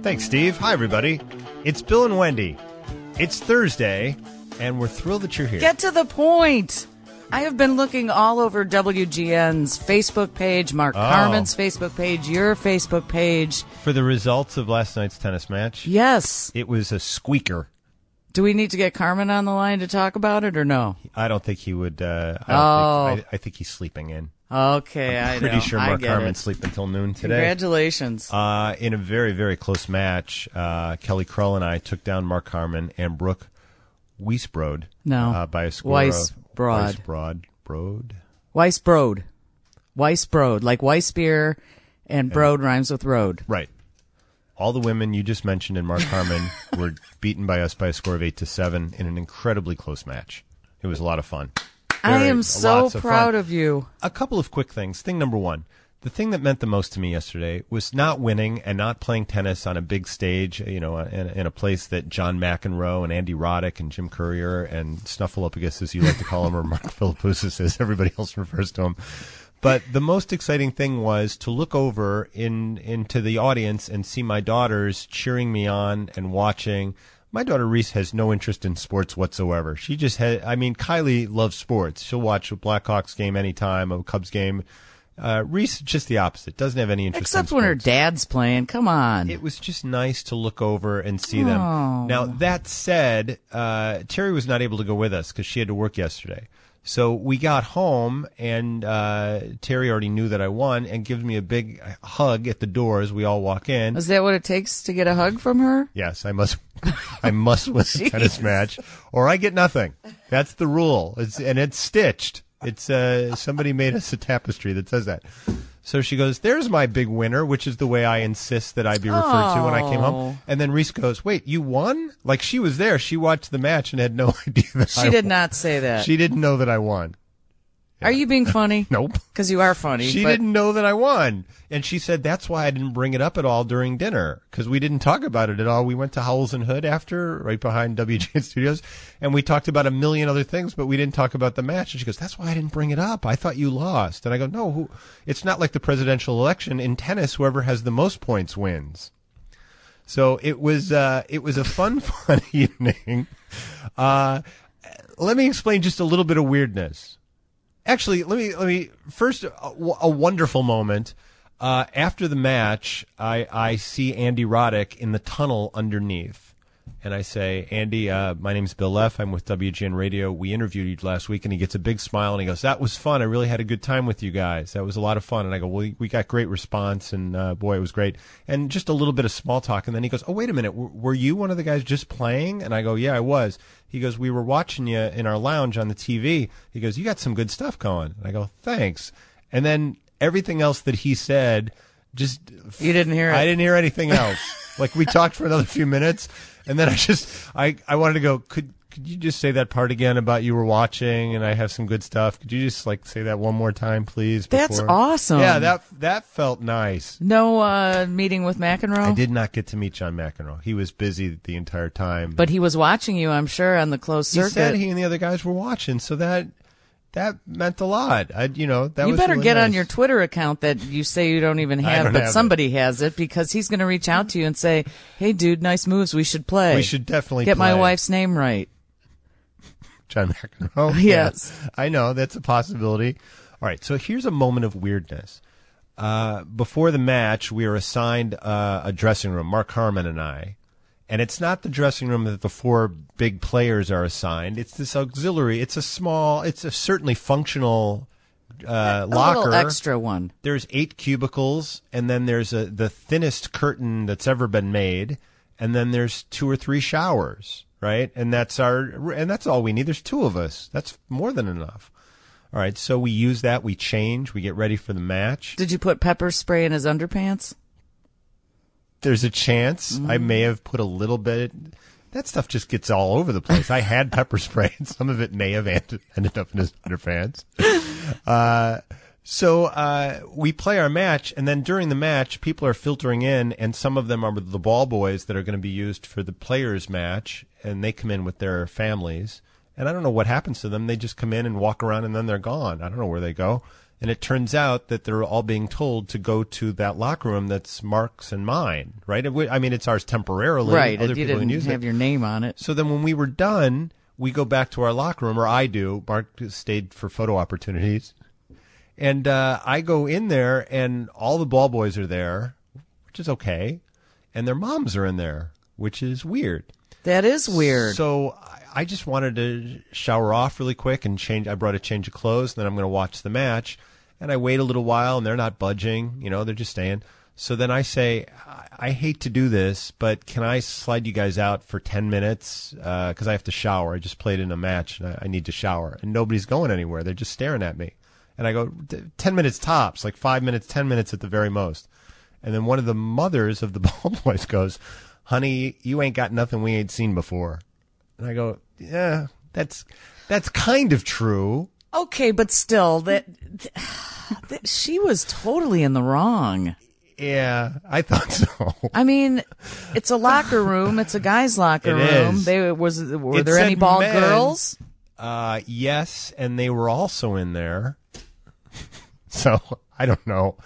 Thanks, Steve. Hi, everybody. It's Bill and Wendy. It's Thursday, and we're thrilled that you're here. Get to the point. I have been looking all over WGN's Facebook page, Mark Carmen's Facebook page, your Facebook page. For the results of last night's tennis match? Yes. It was a squeaker. Do we need to get Carmen on the line to talk about it or no? I don't think he would. I think he's sleeping in. Okay, I'm pretty sure Mark Carmen's sleep until noon today. Congratulations. In a very, very close match, Kelly Krull and I took down Mark Carmen and Brooke Weisbrod. No. By a score Weisbrod. Weisbrod. Like Weiss beer and Brod rhymes with road. Right. All the women you just mentioned and Mark Carmen were beaten by us by a score of 8-7 in an incredibly close match. It was a lot of fun. I am so proud of you. A couple of quick things. Thing number one, the thing that meant the most to me yesterday was not winning and not playing tennis on a big stage, in a place that John McEnroe and Andy Roddick and Jim Courier and Snuffleupagus, as you like to call him, or Mark Philippoussis, as everybody else refers to him. But the most exciting thing was to look over into the audience and see my daughters cheering me on and watching. My daughter Reese has no interest in sports whatsoever. She just Kylie loves sports. She'll watch a Blackhawks game anytime, a Cubs game. Reese, just the opposite. Doesn't have any interest in sports. Except when her dad's playing. Come on. It was just nice to look over and see them. Oh. Now, that said, Terry was not able to go with us because she had to work yesterday. So we got home, and Terry already knew that I won and gives me a big hug at the door as we all walk in. Is that what it takes to get a hug from her? Yes, I must win the tennis match, or I get nothing. That's the rule. It's stitched. It's somebody made us a tapestry that says that. So she goes, "There's my big winner," which is the way I insist that I be referred to when I came home. And then Reese goes, "Wait, you won?" Like she was there. She watched the match and had no idea that I won. She did not say that. She didn't know that I won. Are you being funny? Nope. Because you are funny. She didn't know that I won. And she said that's why I didn't bring it up at all during dinner, because we didn't talk about it at all. We went to Howells and Hood after, right behind WGN Studios, and we talked about a million other things, but we didn't talk about the match. And she goes, "That's why I didn't bring it up. I thought you lost." And I go, "No, it's not like the presidential election. In tennis, whoever has the most points wins." So it was a fun evening. Let me explain just a little bit of weirdness. Actually, let me first a wonderful moment. After the match, I see Andy Roddick in the tunnel underneath, and I say, "Andy, my name's Bill Leff. I'm with WGN Radio. We interviewed you last week," and he gets a big smile and he goes, "That was fun. I really had a good time with you guys. That was a lot of fun." And I go, "Well, we got great response, and boy, it was great." And just a little bit of small talk, and then he goes, "Oh, wait a minute, were you one of the guys just playing?" And I go, "Yeah, I was." He goes, "We were watching you in our lounge on the TV." He goes, "You got some good stuff going." And I go, "Thanks." And then everything else that he said, just you didn't hear it. I didn't hear anything else. Like we talked for another few minutes, and then I wanted to go, Could you just say that part again about you were watching and I have some good stuff? Could you just say that one more time, please? That's awesome. Yeah, that felt nice. No meeting with McEnroe? I did not get to meet John McEnroe. He was busy the entire time. But he was watching you, I'm sure, on the closed circuit. He said he and the other guys were watching, so that meant a lot. That you was better really get nice. on your Twitter account that you say you don't even have, but somebody has it, because he's going to reach out to you and say, "Hey, dude, nice moves. We should play. We should definitely get play." my wife's name right. John McEnroe? Yes. Yeah, I know. That's a possibility. All right, so here's a moment of weirdness. Before the match, we were assigned a dressing room, Mark Carmen and I. And it's not the dressing room that the four big players are assigned. It's this auxiliary. It's a certainly functional locker. A little extra one. There's 8 cubicles, and then there's the thinnest curtain that's ever been made, and then there's 2 or 3 showers, right? And that's all we need. There's 2 of us. That's more than enough. All right, so we use that. We change. We get ready for the match. Did you put pepper spray in his underpants? There's a chance I may have put a little bit. That stuff just gets all over the place. I had pepper spray, and some of it may have ended up in his underpants. So we play our match, and then during the match, people are filtering in, and some of them are the ball boys that are going to be used for the players' match, and they come in with their families. And I don't know what happens to them. They just come in and walk around, and then they're gone. I don't know where they go. And it turns out that they're all being told to go to that locker room that's Mark's and mine, right? I mean, it's ours temporarily. Right. Other You people can didn't use have it. your name on it. So then when we were done, we go back to our locker room, or I do. Mark stayed for photo opportunities. And I go in there, and all the ball boys are there, which is okay. And their moms are in there, which is weird. That is weird. So I just wanted to shower off really quick and change. I brought a change of clothes, and then I'm going to watch the match. And I wait a little while, and they're not budging. You know, they're just staying. So then I say, I hate to do this, but can I slide you guys out for 10 minutes? Because I have to shower. I just played in a match, and I need to shower. And nobody's going anywhere. They're just staring at me. And I go, 10 minutes tops, like 5 minutes, 10 minutes at the very most. And then one of the mothers of the ball boys goes, honey, you ain't got nothing we ain't seen before. And I go, yeah, that's kind of true. Okay, but still, that she was totally in the wrong. Yeah, I thought so. I mean, it's a locker room. It's a guy's locker room. Is. Were It there any said ball men. girls? Yes, and they were also in there. So, I don't know.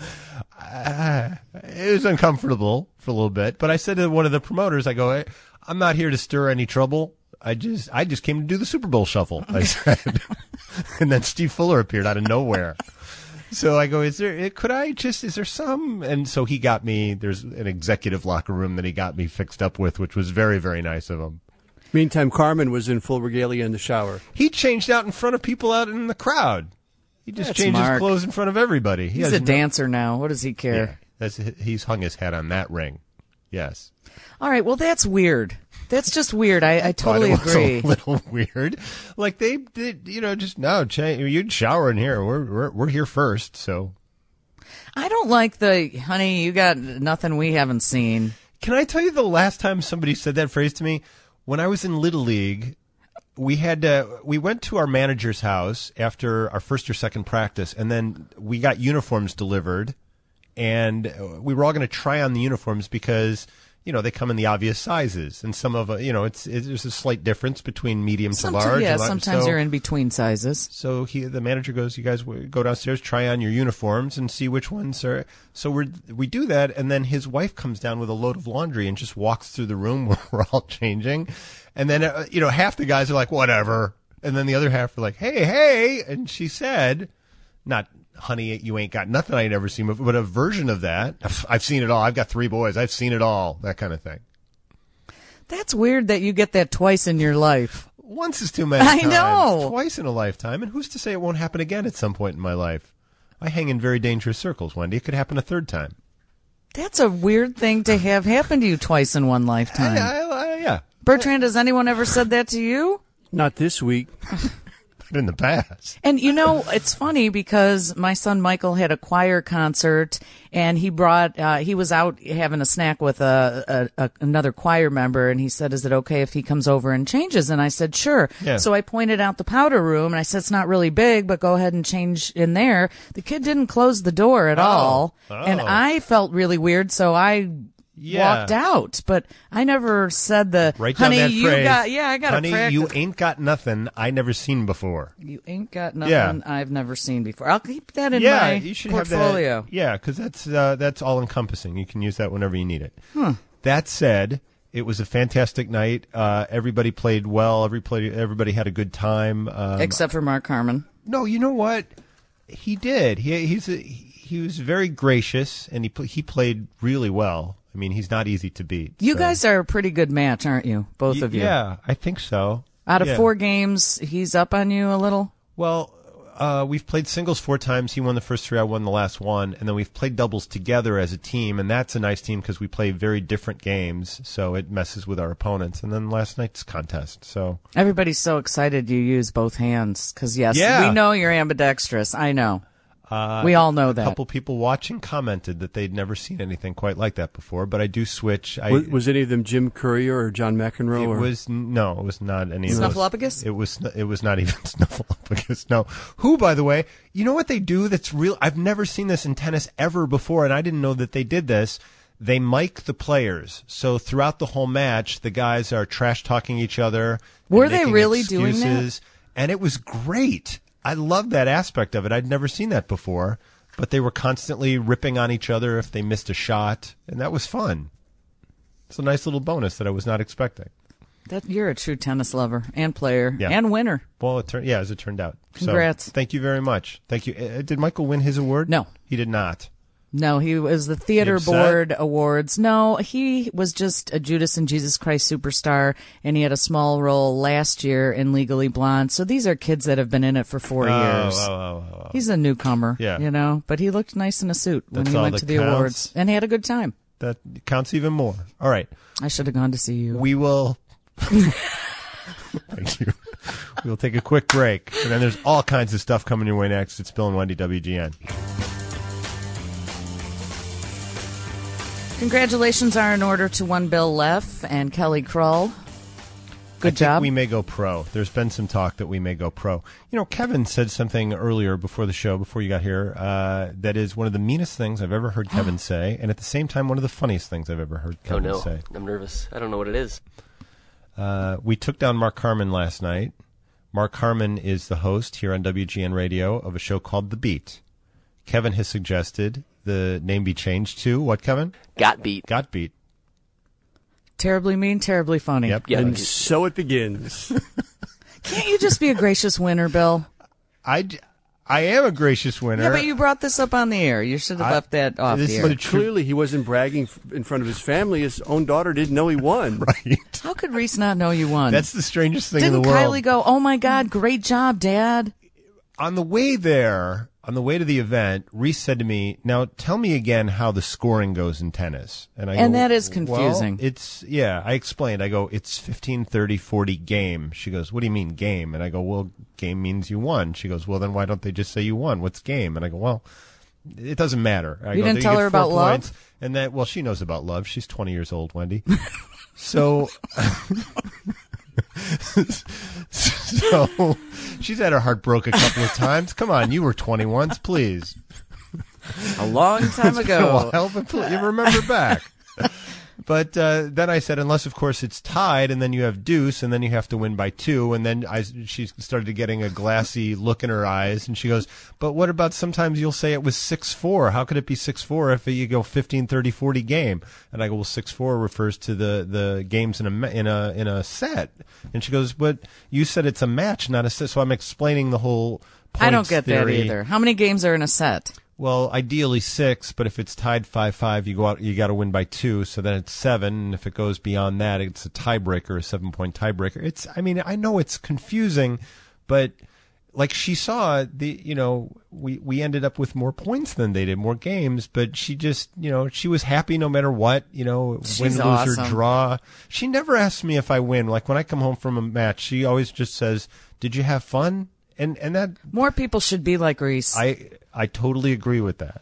It was uncomfortable for a little bit, but I said to one of the promoters, I go, hey, I'm not here to stir any trouble. I just came to do the Super Bowl shuffle, I said. And then Steve Fuller appeared out of nowhere. So I go, is there some? And so he got me, there's an executive locker room that he got me fixed up with, which was very, very nice of him. Meantime, Carmen was in full regalia in the shower. He changed out in front of people out in the crowd. He just changed his Mark. clothes in front of everybody. He's a dancer now. What does he care? Yeah, he's hung his hat on that ring. Yes. All right, well, that's weird. That's just weird. I totally Thought it was agree. a little weird. Like they did, just no. You'd shower in here. We're here first. So I don't like the honey. You got nothing we haven't seen. can I tell you the last time somebody said that phrase to me? When I was in Little League, we went to our manager's house after our first or second practice, and then we got uniforms delivered, and we were all going to try on the uniforms because they come in the obvious sizes, and some of there's a slight difference between medium to large. Yeah, sometimes you're in between sizes. So the manager goes, you guys go downstairs, try on your uniforms, and see which ones are. So we do that, and then his wife comes down with a load of laundry and just walks through the room where we're all changing, and then half the guys are like whatever, and then the other half are like hey, and she said, not honey, you ain't got nothing I ain't ever seen before, but a version of that. I've seen it all. I've got 3 boys. I've seen it all. That kind of thing. That's weird that you get that twice in your life. Once is too many I times. know. Twice in a lifetime. And who's to say it won't happen again at some point in my life? I hang in very dangerous circles, Wendy. It could happen a third time. That's a weird thing to have happen to you twice in one lifetime. Yeah. Bertrand, has anyone ever said that to you? Not this week. In the past. And it's funny because my son Michael had a choir concert, and he was out having a snack with another choir member, and he said, is it okay if he comes over and changes? And I said, sure. Yeah. So I pointed out the powder room, and I said, it's not really big, but go ahead and change in there. The kid didn't close the door at all, and I felt really weird, so I walked out, but I never said Write honey, down that you phrase. got, I got to honey, practice. you ain't got nothing I never seen before. You ain't got nothing I've never seen before. I'll keep that in Yeah, my you should portfolio. have that. Yeah, because that's all encompassing. You can use that whenever you need it. That said, it was a fantastic night. Everybody played well. Everybody had a good time. Except for Mark Harmon. No, you know what? He did. He was very gracious, and he played really well. I mean, he's not easy to beat. You guys are a pretty good match, aren't you? Both of you. Yeah, I think so. Out of 4 games, he's up on you a little? Well, we've played singles 4 times. He won the first 3. I won the last one. And then we've played doubles together as a team. And that's a nice team because we play very different games. So it messes with our opponents. And then last night's contest. So everybody's so excited you use both hands because, yes, we know you're ambidextrous. I know. We all know that. A couple people watching commented that they'd never seen anything quite like that before, but I do switch. Was any of them Jim Courier or John McEnroe? It was not any of those. Snuffleupagus? It was not even Snuffleupagus. No. Who, by the way, you know what they do that's real? I've never seen this in tennis ever before, and I didn't know that they did this. They mic the players. So throughout the whole match, the guys are trash talking each other. Were they really doing that? And it was great. I love that aspect of it. I'd never seen that before, but they were constantly ripping on each other if they missed a shot, and that was fun. It's a nice little bonus that I was not expecting. You're a true tennis lover and player and winner. Well, as it turned out. Congrats. So, thank you very much. Thank you. Did Michael win his award? No. He did not. No, he was the Theater You upset? Board Awards. No, he was just a Judas and Jesus Christ superstar, and he had a small role last year in Legally Blonde. So these are kids that have been in it for 4 years. He's a newcomer, but he looked nice in a suit when he went to the awards, and he had a good time. That counts even more. All right. I should have gone to see you. We will... Thank you. We'll take a quick break, and then there's all kinds of stuff coming your way next. It's Bill and Wendy, WGN. Congratulations are in order to one Bill Leff and Kelly Krull. Good job. I think we may go pro. There's been some talk that we may go pro. Kevin said something earlier before the show, before you got here, that is one of the meanest things I've ever heard Kevin say, and at the same time, one of the funniest things I've ever heard Kevin say. I'm nervous. I don't know what it is. We took down Mark Harmon last night. Mark Harmon is the host here on WGN Radio of a show called The Beat. Kevin has suggested the name be changed to what, Kevin? Got Beat. Got Beat. Terribly mean, terribly funny. Yep. And so it begins. Can't you just be a gracious winner, Bill? I am a gracious winner. Yeah, but you brought this up on the air. You should have left that off the air. But clearly he wasn't bragging in front of his family. His own daughter didn't know he won. Right. How could Reese not know you won? That's the strangest thing Didn't in the world. Kylie go, oh, my God, great job, Dad? On the way there, on the way to the event, Reese said to me, now tell me again how the scoring goes in tennis. And that is confusing. Well, I explained. I go, it's 15, 30, 40 game. She goes, what do you mean game? And I go, well, game means you won. She goes, well, then why don't they just say you won? What's game? And I go, well, it doesn't matter. You didn't tell her about love? And that, well, she knows about love. She's 20 years old, Wendy. So... So she's had her heart broke a couple of times. Come on, you were 20 once, please. A long time It's been a ago. while, but you remember back. But then I said, unless, of course, it's tied, and then you have deuce, and then you have to win by 2. And then she started getting a glassy look in her eyes, and she goes, but what about sometimes you'll say it was 6-4? How could it be 6-4 if you go 15, 30, 40 game? And I go, well, 6-4 refers to the games in a set. And she goes, but you said it's a match, not a set. So I'm explaining the whole points I don't get theory. that either. How many games are in a set? Well, ideally 6, but if it's tied 5-5, you got to win by 2, so then it's 7. And if it goes beyond that, it's a tiebreaker, a 7-point tiebreaker. I know it's confusing, but like she saw we ended up with more points than they did, more games, but she just, she was happy no matter what, She's win, lose, awesome. or draw. She never asks me if I win. Like when I come home from a match, she always just says, "Did you have fun?" And that More people should be like Reese. I totally agree with that.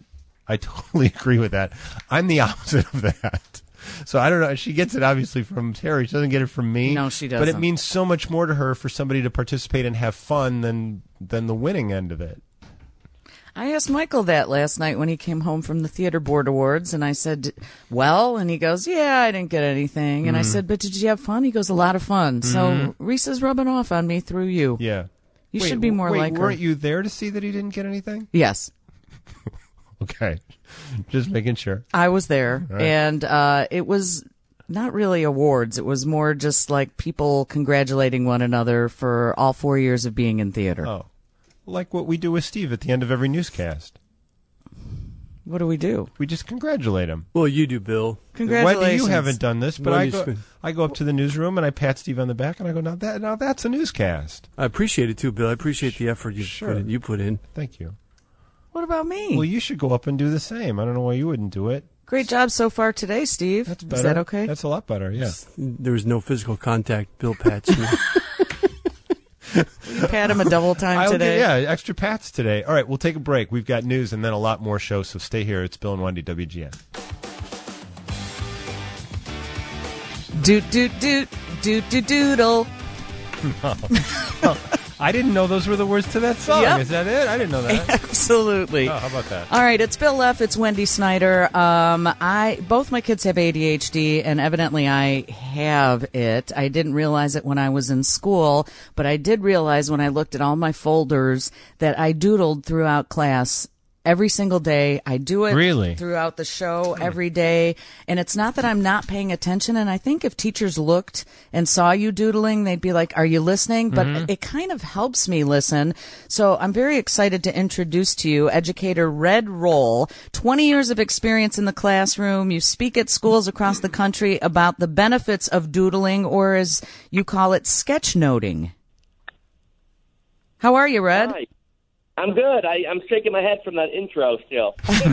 I'm the opposite of that. So I don't know. She gets it obviously from Terry. She doesn't get it from me. No, she doesn't. But it means so much more to her for somebody to participate and have fun than the winning end of it. I asked Michael that last night when he came home from the Theater Board Awards, and I said, well, and he goes, yeah, I didn't get anything. And I said, but did you have fun? He goes, a lot of fun. So Reese is rubbing off on me through you. Yeah. You should be more like her. Weren't you there to see that he didn't get anything? Yes. Okay. Just making sure. I was there, Right. and it was not really awards. It was more just like people congratulating one another for all 4 years of being in theater. Oh. Like what we do with Steve at the end of every newscast. What do we do? We just congratulate him. Well, you do, Bill. Congratulations. Wendy, you haven't done this, but Wendy's I go up to the newsroom and I pat Steve on the back and I go, now that's a newscast. I appreciate it too, Bill. I appreciate the effort you put in. Thank you. What about me? Well, you should go up and do the same. I don't know why you wouldn't do it. Great job so far today, Steve. That's better. Is that okay? That's a lot better, yeah. There was no physical contact. Bill pats me. You pat him a double time today. Extra pats today. All right, we'll take a break. We've got news and then a lot more shows, so stay here. It's Bill and Wendy, WGN. Doot, doot, doot, doot, doot, doodle. I didn't know those were the words to that song. Yep. Is that it? I didn't know that. Absolutely. Oh, how about that? All right, it's Bill Leff. It's Wendy Snyder. Both my kids have ADHD, and evidently I have it. I didn't realize it when I was in school, but I did realize when I looked at all my folders that I doodled throughout class. Every single day. I do it Really? throughout the show every day. And it's not that I'm not paying attention. And I think if teachers looked and saw you doodling, they'd be like, are you listening? But it kind of helps me listen. So I'm very excited to introduce to you educator Red Roll. 20 years of experience in the classroom. You speak at schools across the country about the benefits of doodling, or as you call it, sketchnoting. How are you, Red? Hi. I'm good. I'm shaking my head from that intro still.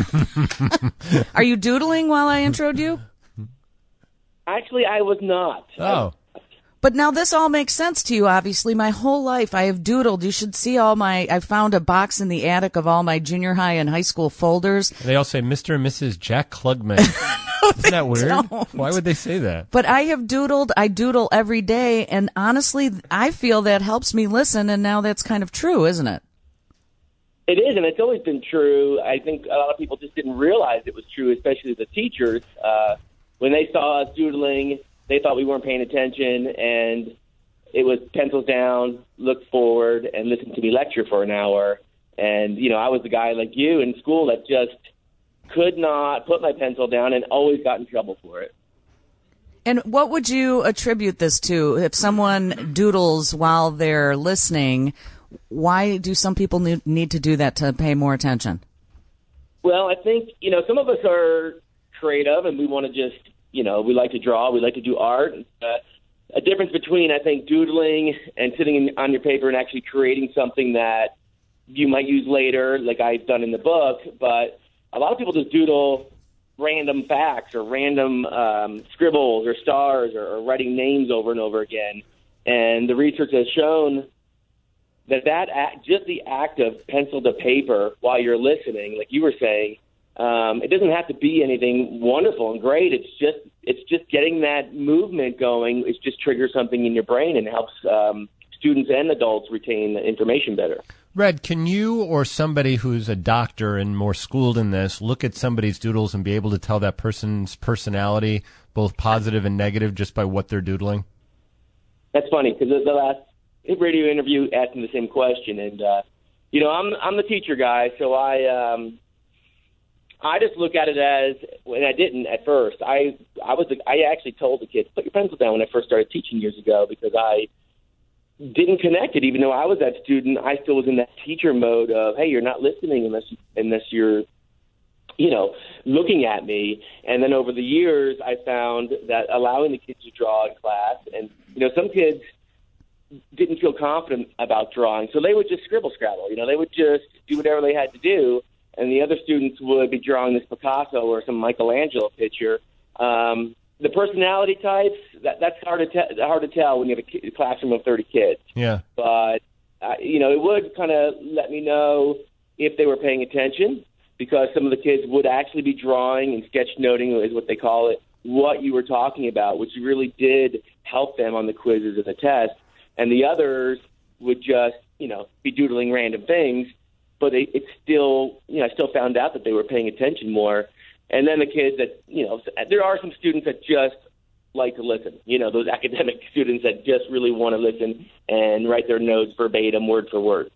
Are you doodling while I introed you? Actually, I was not. Oh. But now this all makes sense to you, obviously. My whole life I have doodled. You should see I found a box in the attic of all my junior high and high school folders. They all say Mr. and Mrs. Jack Klugman. Isn't that weird? don't. Why would they say that? But I have doodled. I doodle every day. And honestly, I feel that helps me listen. And now that's kind of true, isn't it? It is, and it's always been true. I think a lot of people just didn't realize it was true, especially the teachers. When they saw us doodling, they thought we weren't paying attention, and it was pencils down, look forward, and listen to me lecture for an hour. And, I was the guy like you in school that just could not put my pencil down and always got in trouble for it. And what would you attribute this to? If someone doodles while they're listening, why do some people need to do that to pay more attention? Well, I think, some of us are creative and we want to just, we like to draw, we like to do art. A difference between, I think, doodling and sitting on your paper and actually creating something that you might use later, like I've done in the book. But a lot of people just doodle random facts or random scribbles or stars or writing names over and over again. And the research has shown that just the act of pencil to paper while you're listening, like you were saying, it doesn't have to be anything wonderful and great. It's just getting that movement going. It just triggers something in your brain and helps students and adults retain information better. Red, can you or somebody who's a doctor and more schooled in this look at somebody's doodles and be able to tell that person's personality, both positive and negative, just by what they're doodling? That's funny, because the last radio interview asked me the same question, and I'm the teacher guy, so I just look at it as, and I didn't at first. I actually told the kids, put your pencil down when I first started teaching years ago, because I didn't connect it. Even though I was that student, I still was in that teacher mode of, hey, you're not listening unless you're looking at me. And then over the years, I found that allowing the kids to draw in class, and some kids didn't feel confident about drawing, so they would just scrabble. They would just do whatever they had to do, and the other students would be drawing this Picasso or some Michelangelo picture. The personality types, that's hard to tell when you have a classroom of 30 kids. Yeah. But, it would kind of let me know if they were paying attention, because some of the kids would actually be drawing and sketchnoting, is what they call it, what you were talking about, which really did help them on the quizzes and the test. And the others would just, be doodling random things, but I still found out that they were paying attention more. And then the kids that, there are some students that just like to listen, those academic students that just really want to listen and write their notes verbatim, word for word.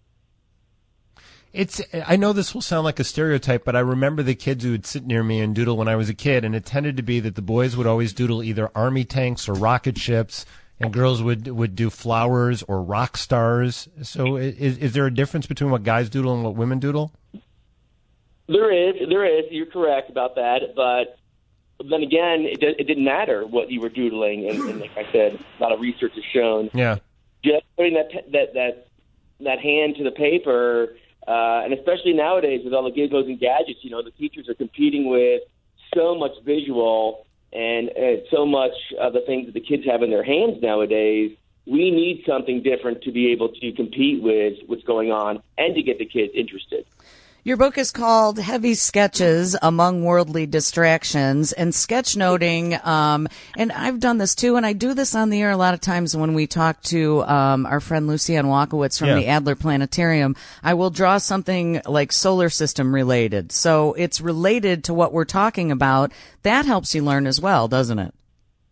I know this will sound like a stereotype, but I remember the kids who would sit near me and doodle when I was a kid, and it tended to be that the boys would always doodle either army tanks or rocket ships, and girls would do flowers or rock stars. So is there a difference between what guys doodle and what women doodle? There is. You're correct about that. But then again, it didn't matter what you were doodling. And like I said, a lot of research has shown. Yeah. Just putting that hand to the paper, and especially nowadays with all the gizmos and gadgets, the teachers are competing with so much visual and so much of the things that the kids have in their hands nowadays. We need something different to be able to compete with what's going on and to get the kids interested. Your book is called Heavy Sketches Among Worldly Distractions, and sketchnoting, and I've done this too, and I do this on the air a lot of times when we talk to our friend Lucianne Walkowitz from the Adler Planetarium. I will draw something like solar system related, so it's related to what we're talking about. That helps you learn as well, doesn't it?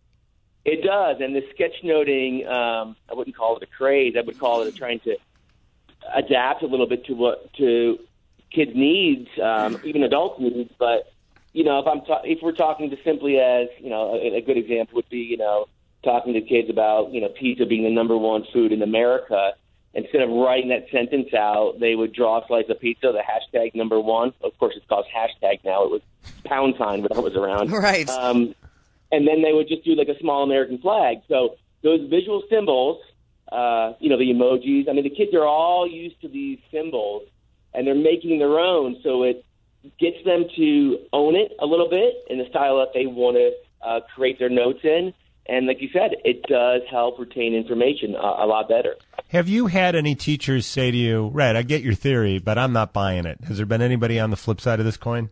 It does, and the sketchnoting, I wouldn't call it a craze. I would call it trying to adapt a little bit to kids' needs, even adults' needs. But if we're talking to simply as a good example would be talking to kids about pizza being the number one food in America. Instead of writing that sentence out, they would draw a slice of pizza, the hashtag number one. Of course, it's called hashtag now. It was pound sign when I was around. Right. And then they would just do like a small American flag. So those visual symbols, the emojis. I mean, the kids are all used to these symbols, and they're making their own. So it gets them to own it a little bit in the style that they want to create their notes in. And like you said, it does help retain information a lot better. Have you had any teachers say to you, "Red, I get your theory, but I'm not buying it"? Has there been anybody on the flip side of this coin?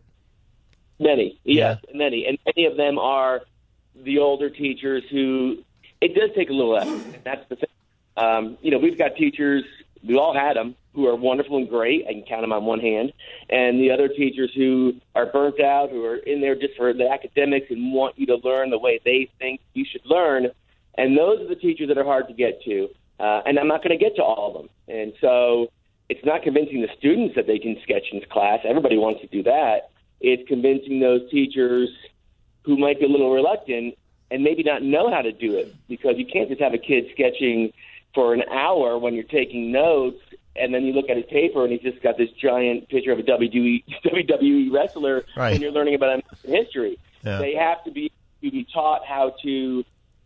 Many, yes, many. And many of them are the older teachers who it does take a little effort. And that's the thing. We've got teachers, we all had them, who are wonderful and great. I can count them on one hand. And the other teachers who are burnt out, who are in there just for the academics and want you to learn the way they think you should learn. And those are the teachers that are hard to get to. And I'm not going to get to all of them. And so it's not convincing the students that they can sketch in class. Everybody wants to do that. It's convincing those teachers who might be a little reluctant and maybe not know how to do it, because you can't just have a kid sketching for an hour when you're taking notes, and then you look at his paper and he's just got this giant picture of a WWE wrestler, right, when you're learning about American history. Yeah. They have to be taught how to,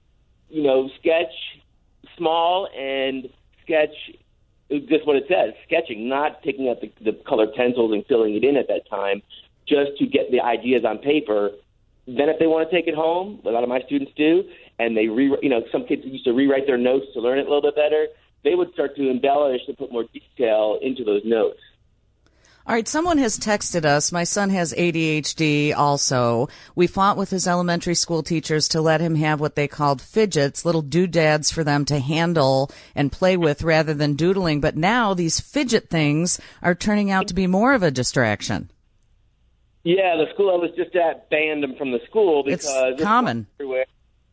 sketch small and sketch just what it says, sketching, not taking out the colored pencils and filling it in at that time, just to get the ideas on paper. Then if they want to take it home, a lot of my students do, and they some kids used to rewrite their notes to learn it a little bit better, they would start to embellish and put more detail into those notes. All right, someone has texted us. My son has ADHD also. We fought with his elementary school teachers to let him have what they called fidgets, little doodads for them to handle and play with rather than doodling. But now these fidget things are turning out to be more of a distraction. Yeah, the school I was just at banned them from the school because it's common. Everywhere.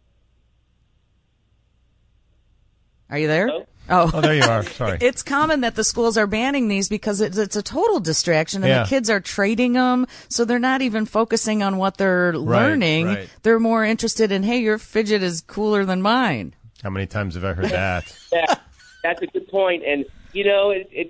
Are you there? Hello? Oh, there you are. Sorry. It's common that the schools are banning these because it's a total distraction, and the kids are trading them, so they're not even focusing on what they're learning. Right. They're more interested in, hey, your fidget is cooler than mine. How many times have I heard that? Yeah, that's a good point. And it's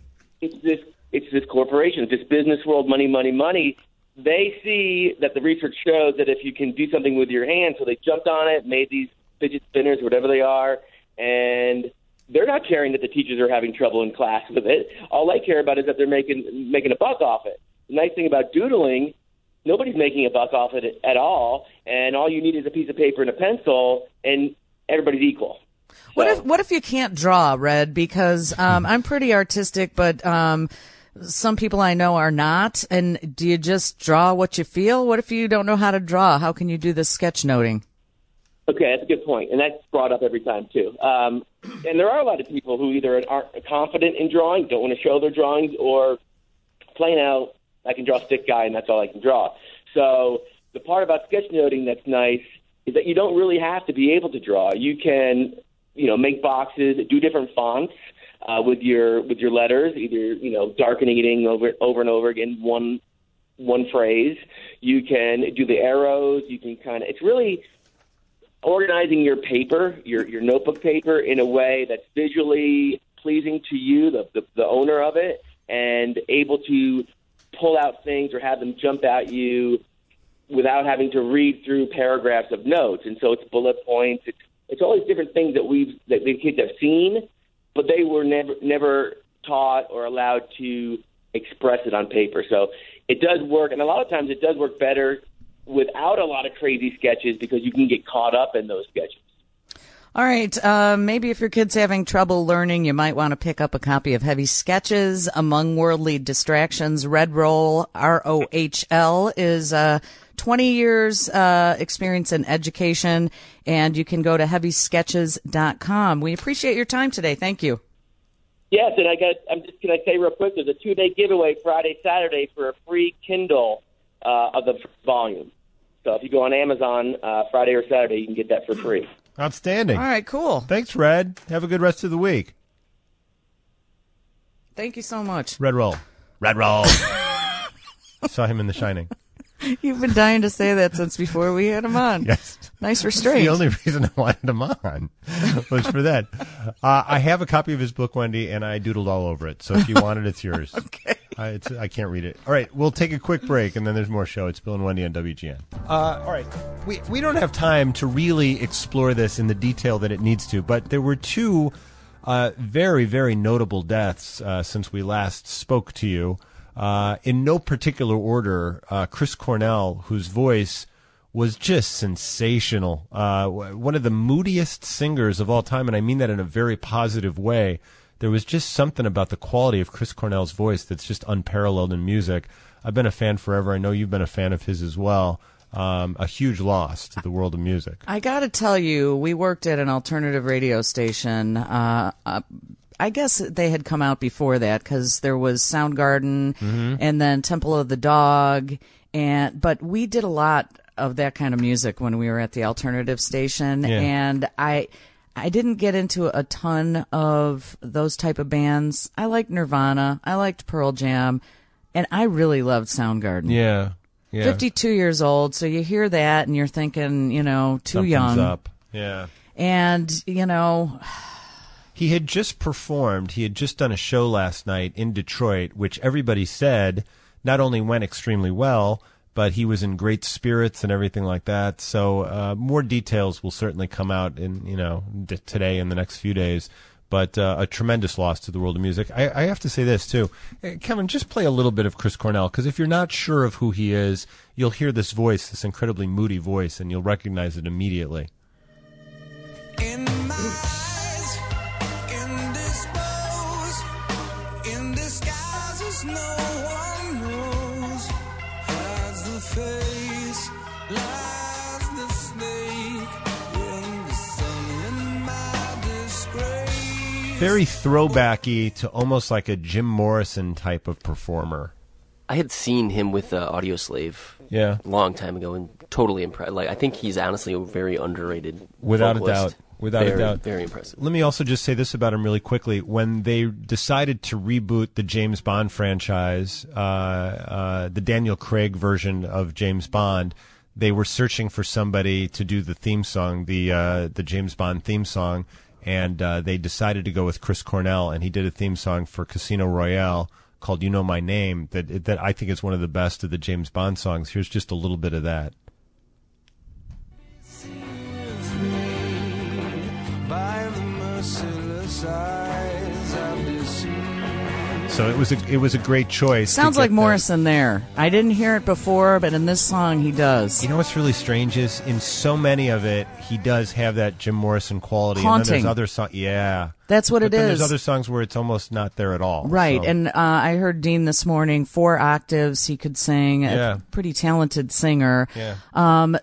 this corporation, it's this business world, money, money, money. They see that the research shows that if you can do something with your hands, so they jumped on it, made these fidget spinners, whatever they are, and they're not caring that the teachers are having trouble in class with it. All they care about is that they're making a buck off it. The nice thing about doodling, nobody's making a buck off it at all, and all you need is a piece of paper and a pencil, and everybody's equal. What if you can't draw, Red? Because I'm pretty artistic, but some people I know are not. And do you just draw what you feel? What if you don't know how to draw? How can you do this sketchnoting? Okay, that's a good point, and that's brought up every time, too. And there are a lot of people who either aren't confident in drawing, don't want to show their drawings, or plain out, I can draw stick guy, and that's all I can draw. So the part about sketchnoting that's nice is that you don't really have to be able to draw. You can, make boxes, do different fonts with your letters, either, darkening it over and over again, one phrase. You can do the arrows. You can it's really organizing your paper, your notebook paper, in a way that's visually pleasing to you, the owner of it, and able to pull out things or have them jump at you without having to read through paragraphs of notes. And so it's bullet points. It's all these different things that the kids have seen, but they were never taught or allowed to express it on paper. So it does work, and a lot of times it does work better without a lot of crazy sketches because you can get caught up in those sketches. All right. Maybe if your kid's having trouble learning, you might want to pick up a copy of Heavy Sketches, Among Worldly Distractions. Red Roll, ROHL, is 20 years experience in education, and you can go to heavysketches.com. We appreciate your time today. Thank you. Yes, and I'm just going to say real quick, there's a 2-day giveaway Friday, Saturday for a free Kindle of the first volume. So if you go on Amazon Friday or Saturday, you can get that for free. Outstanding. All right, cool. Thanks, Red. Have a good rest of the week. Thank you so much. Red Roll. Red Roll. Saw him in The Shining. You've been dying to say that since before we had him on. Yes. Nice restraint. The only reason I wanted him on was for that. I have a copy of his book, Wendy, and I doodled all over it. So if you want it, it's yours. Okay. I can't read it. All right, we'll take a quick break, and then there's more show. It's Bill and Wendy on WGN. All right, we don't have time to really explore this in the detail that it needs to, but there were two very, very notable deaths since we last spoke to you. In no particular order, Chris Cornell, whose voice was just sensational, one of the moodiest singers of all time, and I mean that in a very positive way. There was just something about the quality of Chris Cornell's voice that's just unparalleled in music. I've been a fan forever. I know you've been a fan of his as well. A huge loss to the world of music. I got to tell you, we worked at an alternative radio station. I guess they had come out before that because there was Soundgarden and then Temple of the Dog. But we did a lot of that kind of music when we were at the alternative station. Yeah. And I didn't get into a ton of those type of bands. I liked Nirvana. I liked Pearl Jam. And I really loved Soundgarden. Yeah. 52 years old, so you hear that and you're thinking, too Something's young. Up. Yeah. And, he had just performed. He had just done a show last night in Detroit, which everybody said not only went extremely well, but he was in great spirits and everything like that. So more details will certainly come out in today and the next few days. But a tremendous loss to the world of music. I have to say this too, Kevin. Just play a little bit of Chris Cornell, because if you're not sure of who he is, you'll hear this voice, this incredibly moody voice, and you'll recognize it immediately. In my eyes, indisposed, in disguises no one knows, has the face, lies the snake, in the sun in my disgrace. Very throwbacky to almost like a Jim Morrison type of performer. I had seen him with Audioslave Yeah. a long time ago and totally impressed. Like, I think he's honestly a very underrated Without vocalist. a doubt. Without a doubt. Very impressive. Let me also just say this about him really quickly. When they decided to reboot the James Bond franchise, the Daniel Craig version of James Bond, they were searching for somebody to do the theme song, the James Bond theme song, and they decided to go with Chris Cornell, and he did a theme song for Casino Royale called "You Know My Name" that I think is one of the best of the James Bond songs. Here's just a little bit of that. By the merciless eyes of deceit. So it was a great choice. Sounds to like get that. Morrison there. I didn't hear it before, but in this song he does. You know what's really strange is in so many of it, he does have that Jim Morrison quality. Haunting. And then there's other songs, yeah. That's what But it then is. There's other songs where it's almost not there at all. Right, So- and I heard Dean this morning, 4 octaves he could sing. Yeah. A pretty talented singer. Yeah.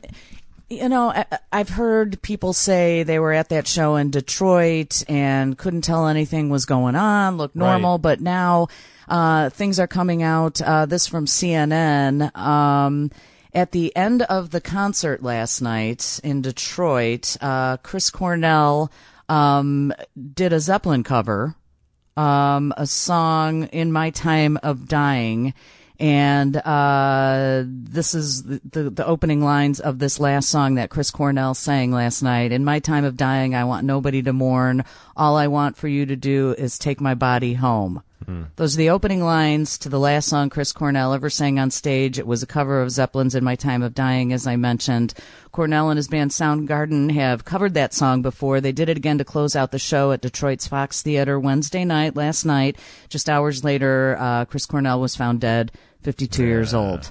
I've heard people say they were at that show in Detroit and couldn't tell anything was going on, looked normal, Right. but now things are coming out. This from CNN. At the end of the concert last night in Detroit, Chris Cornell did a Zeppelin cover, a song, "In My Time of Dying." And this is the opening lines of this last song that Chris Cornell sang last night. "In my time of dying, I want nobody to mourn. All I want for you to do is take my body home." Those are the opening lines to the last song Chris Cornell ever sang on stage. It was a cover of Zeppelin's "In My Time of Dying," as I mentioned. Cornell and his band Soundgarden have covered that song before. They did it again to close out the show at Detroit's Fox Theater Wednesday night, last night. Just hours later, Chris Cornell was found dead, 52 years old.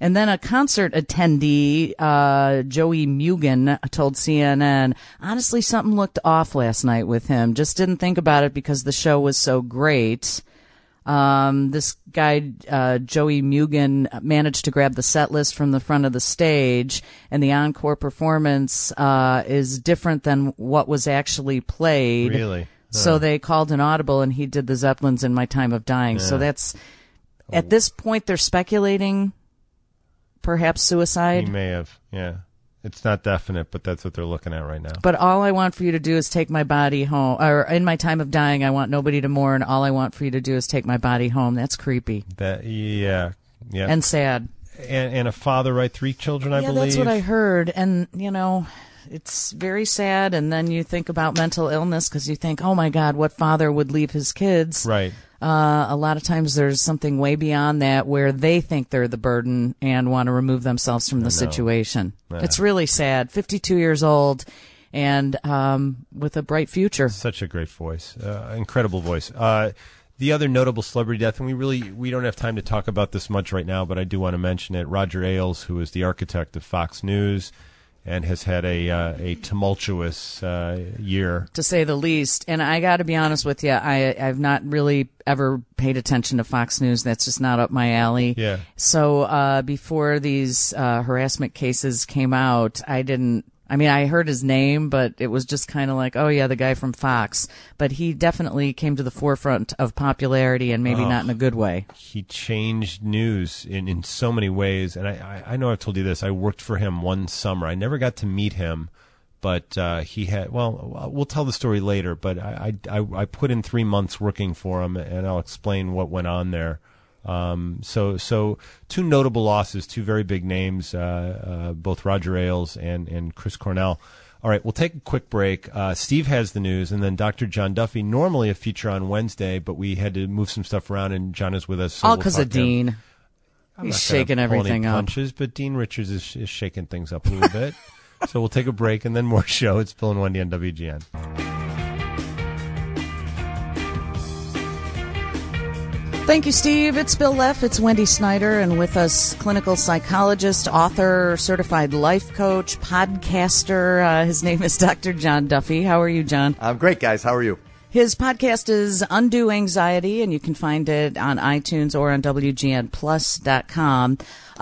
And then a concert attendee, Joey Mugen, told CNN, honestly, something looked off last night with him. Just didn't think about it because the show was so great. This guy, Joey Mugen, managed to grab the set list from the front of the stage, and the encore performance is different than what was actually played. Really? So they called an audible, and he did the Zeppelins in My Time of Dying. So that's, at this point, they're speculating perhaps suicide. He may have, yeah. It's not definite, but that's what they're looking at right now. But all I want for you to do is take my body home. Or in my time of dying, I want nobody to mourn. All I want for you to do is take my body home. That's creepy. Yeah. And sad. And a father, right? 3 children, I believe. Yeah, that's what I heard. And, you know, it's very sad. And then you think about mental illness because you think, oh, my God, what father would leave his kids? Right. A lot of times there's something way beyond that where they think they're the burden and want to remove themselves from the situation. It's really sad. 52 years old and with a bright future. Such a great voice. Incredible voice. The other notable celebrity death, and we don't have time to talk about this much right now, but I do want to mention it. Roger Ailes, who is the architect of Fox News and has had a tumultuous year, to say the least. And I got to be honest with you, I've not really ever paid attention to Fox News. That's just not up my alley. Yeah. So before these harassment cases came out, I heard his name, but it was just kind of like, oh, yeah, the guy from Fox. But he definitely came to the forefront of popularity, and maybe not in a good way. He changed news in so many ways. And I know I've told you this. I worked for him one summer. I never got to meet him, but he had, well, we'll tell the story later. But I put in 3 months working for him, and I'll explain what went on there. So 2 notable losses, 2 very big names, both Roger Ailes and Chris Cornell. All right, we'll take a quick break. Steve has the news, and then Dr. John Duffy, normally a feature on Wednesday, but we had to move some stuff around, and John is with us. So all because of Dean. He's shaking everything up. Punches, but Dean Richards is shaking things up a little bit. So we'll take a break, and then more show. It's Bill and Wendy on WGN. Thank you, Steve. It's Bill Leff. It's Wendy Snyder, and with us, clinical psychologist, author, certified life coach, podcaster. His name is Dr. John Duffy. How are you, John? I'm great, guys. How are you? His podcast is Undue Anxiety, and you can find it on iTunes or on WGNplus.com.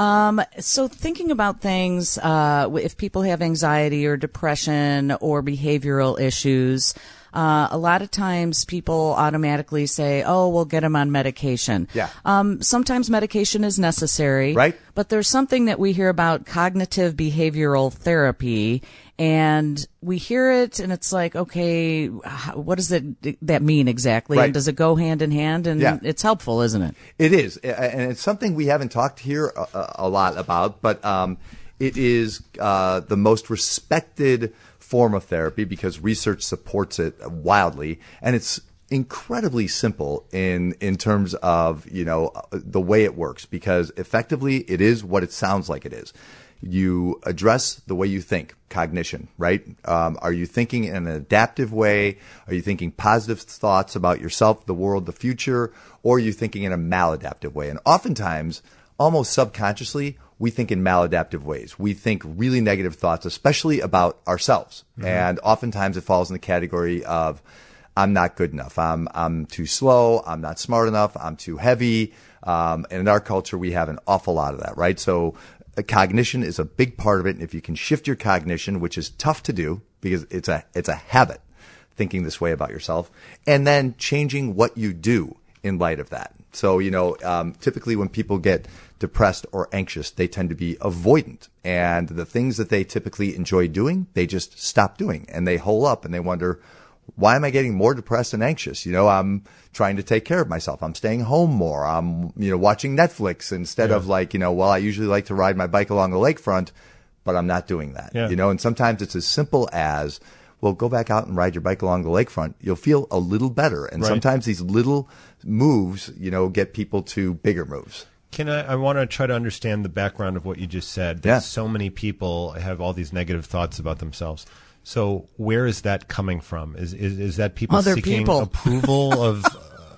So thinking about things, if people have anxiety or depression or behavioral issues, a lot of times people automatically say, oh, we'll get them on medication. Yeah. Sometimes medication is necessary. Right. But there's something that we hear about cognitive behavioral therapy, and we hear it, and it's like, okay, what does that mean exactly? Right. And does it go hand in hand? And it's helpful, isn't it? It is. And it's something we haven't talked here a lot about, but it is the most respected form of therapy because research supports it wildly, and it's incredibly simple in terms of, you know, the way it works, because effectively it is what it sounds like it is. You address the way you think, cognition, right? Are you thinking in an adaptive way? Are you thinking positive thoughts about yourself, the world, the future? Or are you thinking in a maladaptive way? And oftentimes, almost subconsciously, we think in maladaptive ways. We think really negative thoughts, especially about ourselves. Mm-hmm. And oftentimes it falls in the category of, I'm not good enough. I'm too slow. I'm not smart enough. I'm too heavy. And in our culture, we have an awful lot of that, right? So cognition is a big part of it. And if you can shift your cognition, which is tough to do because it's a habit, thinking this way about yourself, and then changing what you do in light of that. So, you know, typically when people get depressed or anxious, they tend to be avoidant. And the things that they typically enjoy doing, they just stop doing. And they hole up and they wonder, why am I getting more depressed and anxious? You know, I'm trying to take care of myself. I'm staying home more. I'm, you know, watching Netflix instead of like, you know, well, I usually like to ride my bike along the lakefront, but I'm not doing that. Yeah. You know, and sometimes it's as simple as, well, go back out and ride your bike along the lakefront. You'll feel a little better. And sometimes these little moves, you know, get people to bigger moves. I want to try to understand the background of what you just said. That so many people have all these negative thoughts about themselves. So where is that coming from? Is that people Other seeking people. approval of?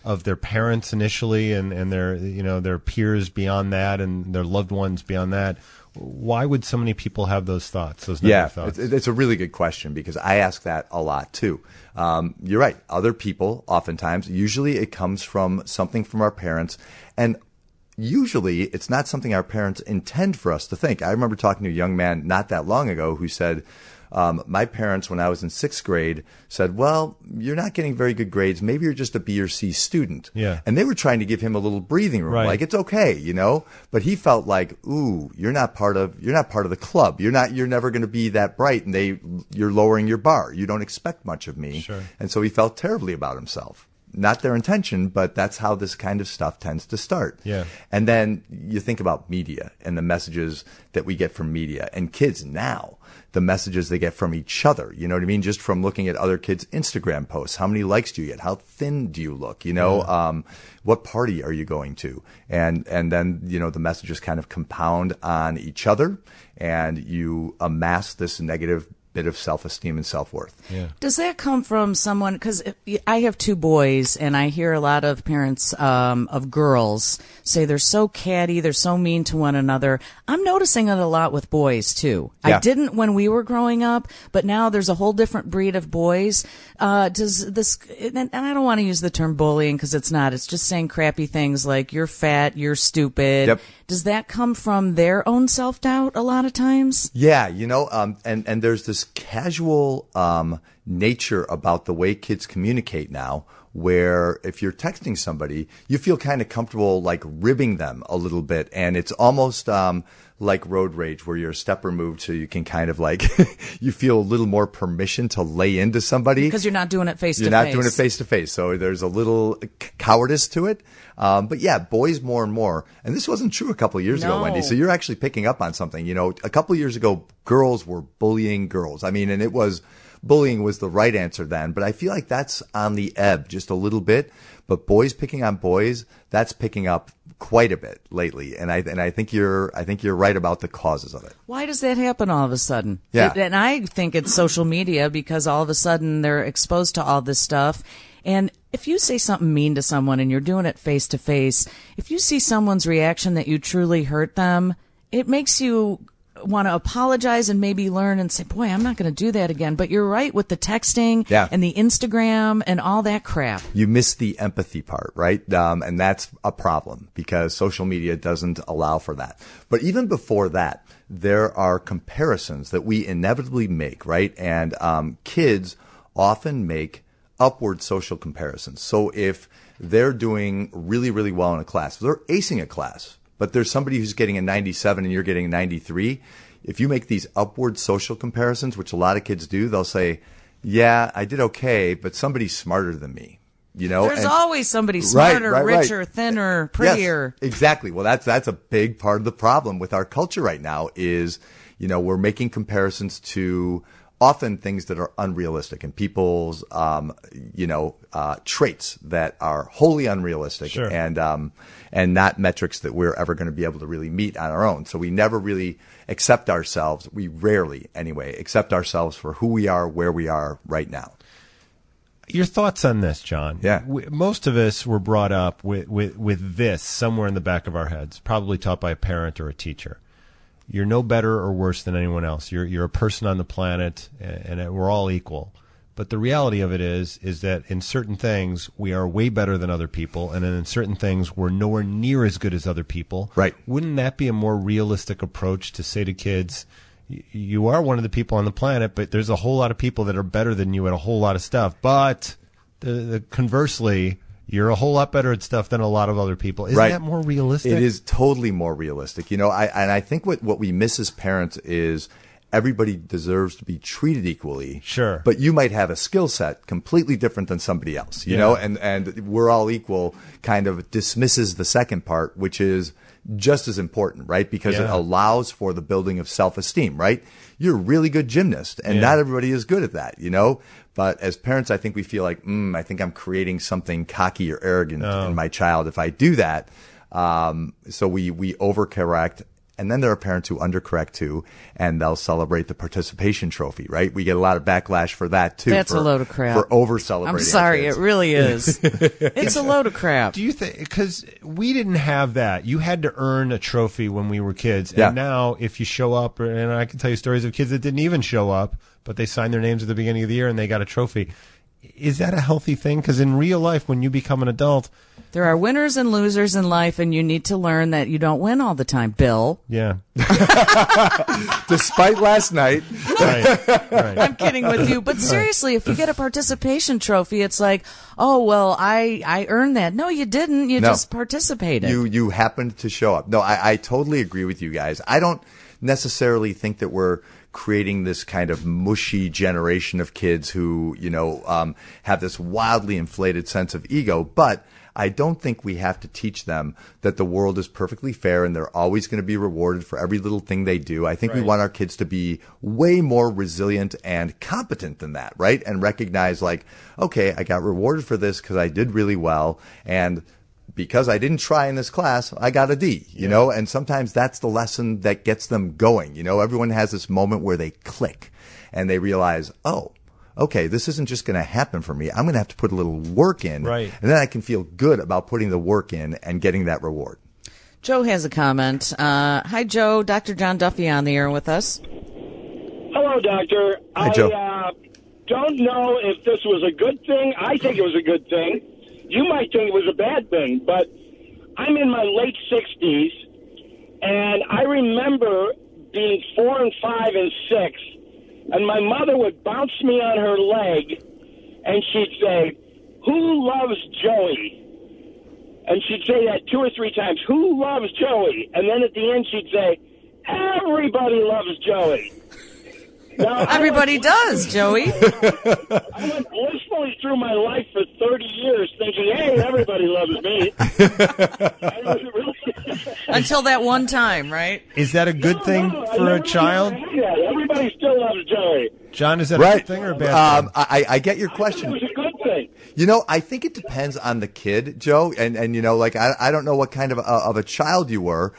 of their parents initially and their their peers beyond that and their loved ones beyond that. Why would so many people have those thoughts? Those negative thoughts? It's a really good question because I ask that a lot too. You're right. Other people, oftentimes, usually it comes from something from our parents, and usually it's not something our parents intend for us to think. I remember talking to a young man not that long ago who said, my parents, when I was in 6th grade, said, well, you're not getting very good grades. Maybe you're just a B or C student. Yeah. And they were trying to give him a little breathing room. Right. Like, it's okay, But he felt like, ooh, you're not part of the club. You're never going to be that bright, and you're lowering your bar. You don't expect much of me. Sure. And so he felt terribly about himself. Not their intention, but that's how this kind of stuff tends to start. Yeah. And then you think about media and the messages that we get from media, and kids now, the messages they get from each other. You know what I mean? Just from looking at other kids' Instagram posts. How many likes do you get? How thin do you look? What party are you going to? And then, the messages kind of compound on each other, and you amass this negative bit of self-esteem and self-worth. Yeah. Does that come from someone, because I have 2 boys, and I hear a lot of parents of girls say they're so catty, they're so mean to one another. I'm noticing it a lot with boys, too. Yeah. I didn't when we were growing up, but now there's a whole different breed of boys. Does this, and I don't want to use the term bullying because it's not, it's just saying crappy things like you're fat, you're stupid. Yep. Does that come from their own self-doubt a lot of times? Yeah, and there's this casual nature about the way kids communicate now, where if you're texting somebody, you feel kind of comfortable like ribbing them a little bit, and it's almost like road rage, where you're a step removed, so you can kind of like you feel a little more permission to lay into somebody Because you're not doing it face to face. You're not doing it face to face, so there's a little cowardice to it. But yeah, boys more and more, and this wasn't true a couple of years ago, No. Wendy. So you're actually picking up on something. A couple of years ago, girls were bullying girls. I mean, and bullying was the right answer then, but I feel like that's on the ebb just a little bit. But boys picking on boys, that's picking up quite a bit lately, and I think you're right about the causes of it. Why does that happen all of a sudden? Yeah. And I think it's social media, because all of a sudden they're exposed to all this stuff. And if you say something mean to someone and you're doing it face to face, if you see someone's reaction that you truly hurt them, it makes you want to apologize and maybe learn and say, boy, I'm not going to do that again. But you're right with the texting and the Instagram and all that crap. You miss the empathy part, right? And that's a problem because social media doesn't allow for that. But even before that, there are comparisons that we inevitably make, right? And kids often make upward social comparisons. So if they're doing really, really well in a class, if they're acing a class, but there's somebody who's getting a 97 and you're getting a 93, if you make these upward social comparisons, which a lot of kids do, they'll say, yeah, I did okay, but somebody's smarter than me. There's always somebody smarter, right. richer, thinner, prettier. Yes, exactly. Well, that's a big part of the problem with our culture right now is, we're making comparisons to often things that are unrealistic and people's, traits that are wholly unrealistic. Sure. And not metrics that we're ever going to be able to really meet on our own. So we never really accept ourselves. We rarely, anyway, accept ourselves for who we are, where we are right now. Your thoughts on this, John? Yeah. Most of us were brought up with this somewhere in the back of our heads, probably taught by a parent or a teacher. You're no better or worse than anyone else. You're a person on the planet, and we're all equal. But the reality of it is that in certain things, we are way better than other people, and then in certain things, we're nowhere near as good as other people. Right. Wouldn't that be a more realistic approach to say to kids, you are one of the people on the planet, but there's a whole lot of people that are better than you at a whole lot of stuff. But conversely, you're a whole lot better at stuff than a lot of other people. Isn't that more realistic? It is totally more realistic. I think what we miss as parents is everybody deserves to be treated equally. Sure. But you might have a skill set completely different than somebody else, you know, and we're all equal kind of dismisses the second part, which is just as important, right? Because it allows for the building of self-esteem, right? You're a really good gymnast, and not everybody is good at that, But as parents, I think we feel like, I think I'm creating something cocky or arrogant in my child if I do that. So we overcorrect And then there are parents who undercorrect too, and they'll celebrate the participation trophy, right? We get a lot of backlash for that too. That's a load of crap. For over-celebrating. I'm sorry, kids. it really is. It's a load of crap. Do you think, because we didn't have that, you had to earn a trophy when we were kids, Yeah. and now if you show up, and I can tell you stories of kids that didn't even show up, but they signed their names at the beginning of the year and they got a trophy. Is that a healthy thing? Because in real life, when you become an adult, There are winners and losers in life, and you need to learn that you don't win all the time, Bill. yeah. Despite last night. Right. I'm kidding with you. But seriously, if you get a participation trophy, it's like, oh, well, I earned that. No, you didn't. You No. just participated. You happened to show up. No, I totally agree with you guys. I don't necessarily think that we're creating this kind of mushy generation of kids who, have this wildly inflated sense of ego, but I don't think we have to teach them that the world is perfectly fair and they're always going to be rewarded for every little thing they do. I think we want our kids to be way more resilient and competent than that, right? And recognize like, okay, I got rewarded for this because I did really well, and because I didn't try in this class, I got a D, you know, and sometimes that's the lesson that gets them going. You know, everyone has this moment where they click and they realize, oh, okay, this isn't just going to happen for me. I'm going to have to put a little work in. Right. And then I can feel good about putting the work in and getting that reward. Joe has a comment. Hi, Joe. Dr. John Duffy on the air with us. Hello, Doctor. Hi, Joe. I don't know if this was a good thing. I think it was a good thing. You might think it was a bad thing, but I'm in my late 60s, and I remember being 4 and 5 and 6, and my mother would bounce me on her leg, and she'd say, "Who loves Joey?" And she'd say that 2 or 3 times, "Who loves Joey?" And then at the end she'd say, "Everybody loves Joey." Now, Everybody does, Joey. I went blissfully through my life for 30 years thinking, hey, everybody loves me. I was really Until that one time, right? Is that a good thing for a child? Yeah, everybody still loves Joey. John, is that a Right. good thing or a bad thing? I get your It question. was a good thing. You know, I think it depends on the kid, Joe, and like I don't know what kind of a child you were.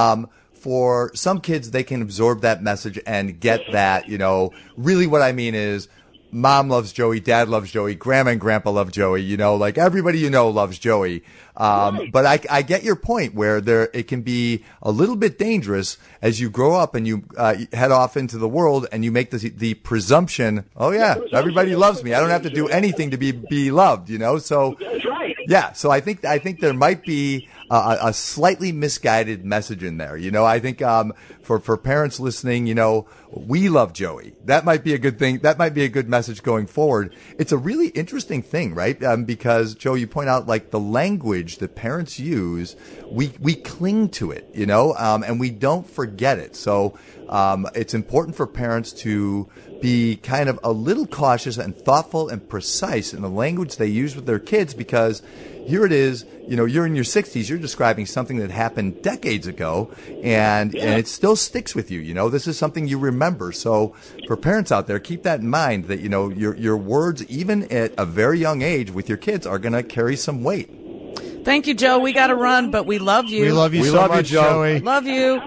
For some kids, they can absorb that message and get that. Really, what I mean is, mom loves Joey, dad loves Joey, grandma and grandpa love Joey. Like everybody loves Joey. But I get your point where it can be a little bit dangerous as you grow up and you head off into the world and you make the presumption, oh yeah, everybody loves me. I don't have to do anything to be loved. So That's right. yeah. So I think there might be a slightly misguided message in there. I think for parents listening, we love Joey. That might be a good thing. That might be a good message going forward. It's a really interesting thing, right? Because Joe, you point out like the language that parents use, we cling to it, and we don't forget it. So it's important for parents to be kind of a little cautious and thoughtful and precise in the language they use with their kids, because here it is, you're in your 60s, you're describing something that happened decades ago, and it still sticks with you. This is something you remember. So for parents out there, keep that in mind that, your words, even at a very young age with your kids, are going to carry some weight. Thank you, Joe. We got to run, but we love you. We love you We so love you, much, Joe. Joey. Love you.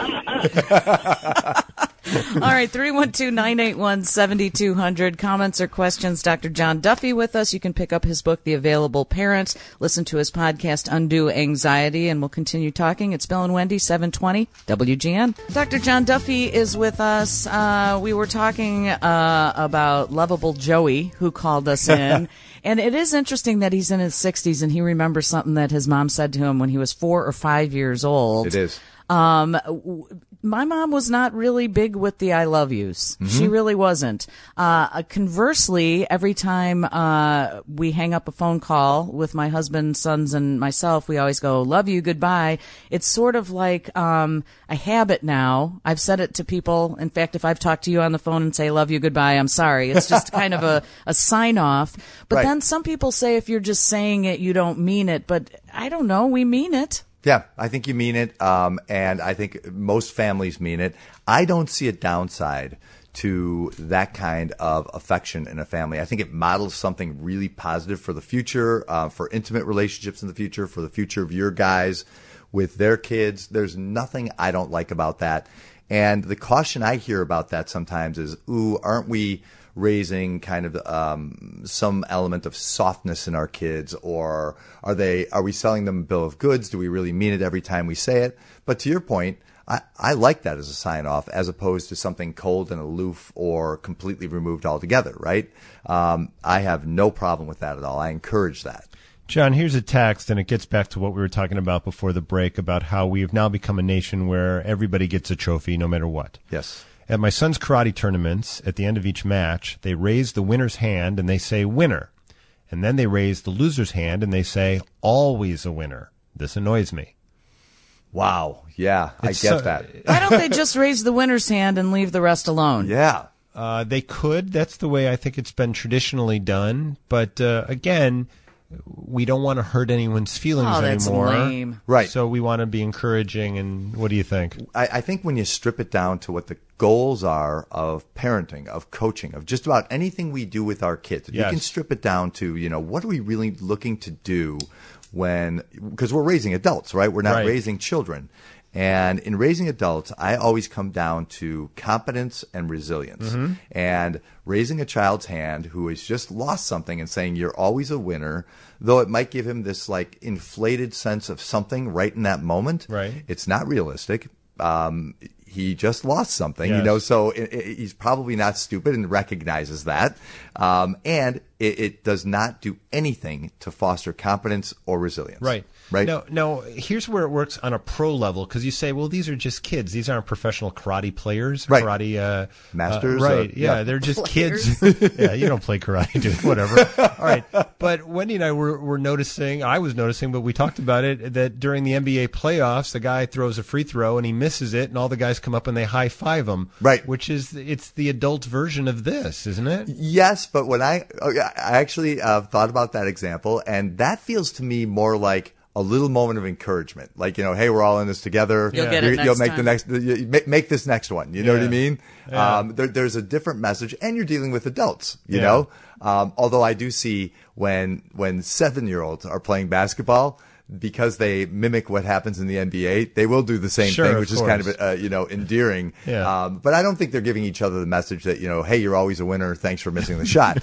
All right, 312-981-7200. Comments or questions. Dr. John Duffy with us. You can pick up his book, The Available Parent. Listen to his podcast, Undue Anxiety, and we'll continue talking. It's Bill and Wendy, 720 WGN. Dr. John Duffy is with us. We were talking about lovable Joey, who called us in. And it is interesting that he's in his 60s and he remembers something that his mom said to him when he was 4 or 5 years old. It is. My mom was not really big with the I love yous. She really wasn't. Conversely, every time we hang up a phone call with my husband, sons, and myself, we always go, love you, goodbye. It's sort of like a habit now. I've said it to people. In fact, if I've talked to you on the phone and say, love you, goodbye, I'm sorry. It's just kind of a sign off. But Right. then some people say if you're just saying it, you don't mean it. But I don't know. We mean it. Yeah, I think you mean it, and I think most families mean it. I don't see a downside to that kind of affection in a family. I think it models something really positive for the future, for intimate relationships in the future, for the future of your guys with their kids. There's nothing I don't like about that. And the caution I hear about that sometimes is, ooh, aren't we raising kind of some element of softness in our kids, or are we selling them a bill of goods? Do we really mean it every time we say it? But to your point, I like that as a sign-off as opposed to something cold and aloof or completely removed altogether, right? I have no problem with that at all. I encourage that. John, here's a text, and it gets back to what we were talking about before the break about how we have now become a nation where everybody gets a trophy no matter what. Yes. At my son's karate tournaments, at the end of each match, they raise the winner's hand and they say, winner. And then they raise the loser's hand and they say, always a winner. This annoys me. Wow. Yeah, I get that. Why don't they just raise the winner's hand and leave the rest alone? Yeah. They could. That's the way I think it's been traditionally done. But again, we don't want to hurt anyone's feelings that's anymore. Lame. Right. So we want to be encouraging. And what do you think? I think when you strip it down to what the goals are of parenting, of coaching, of just about anything we do with our kids, if you can strip it down to, what are we really looking to do because we're raising adults, right? We're not raising children. And in raising adults, I always come down to competence and resilience. Mm-hmm. And raising a child's hand who has just lost something and saying you're always a winner, though it might give him this like inflated sense of something right in that moment. Right. It's not realistic. He just lost something, so he's probably not stupid and recognizes that. And it does not do anything to foster competence or resilience. Right. Right. Now, here's where it works on a pro level, because you say, well, these are just kids. These aren't professional karate players. Right. Karate masters. Right. They're just kids. Yeah, you don't play karate, dude. Whatever. All right. But Wendy and I were noticing, I was noticing, but we talked about it, that during the NBA playoffs, the guy throws a free throw and he misses it, and all the guys come up and they high five him. Right. Which it's the adult version of this, isn't it? Yes, but when I actually thought about that example, and that feels to me more like a little moment of encouragement, like, hey, we're all in this together. You'll get it next You'll make time. Make this next one. You know what I mean? Yeah. There's a different message, and you're dealing with adults. You know, although I do see when 7-year-olds are playing basketball, because they mimic what happens in the NBA, they will do the same thing, which is kind of endearing. Yeah. But I don't think they're giving each other the message that hey, you're always a winner. Thanks for missing the shot.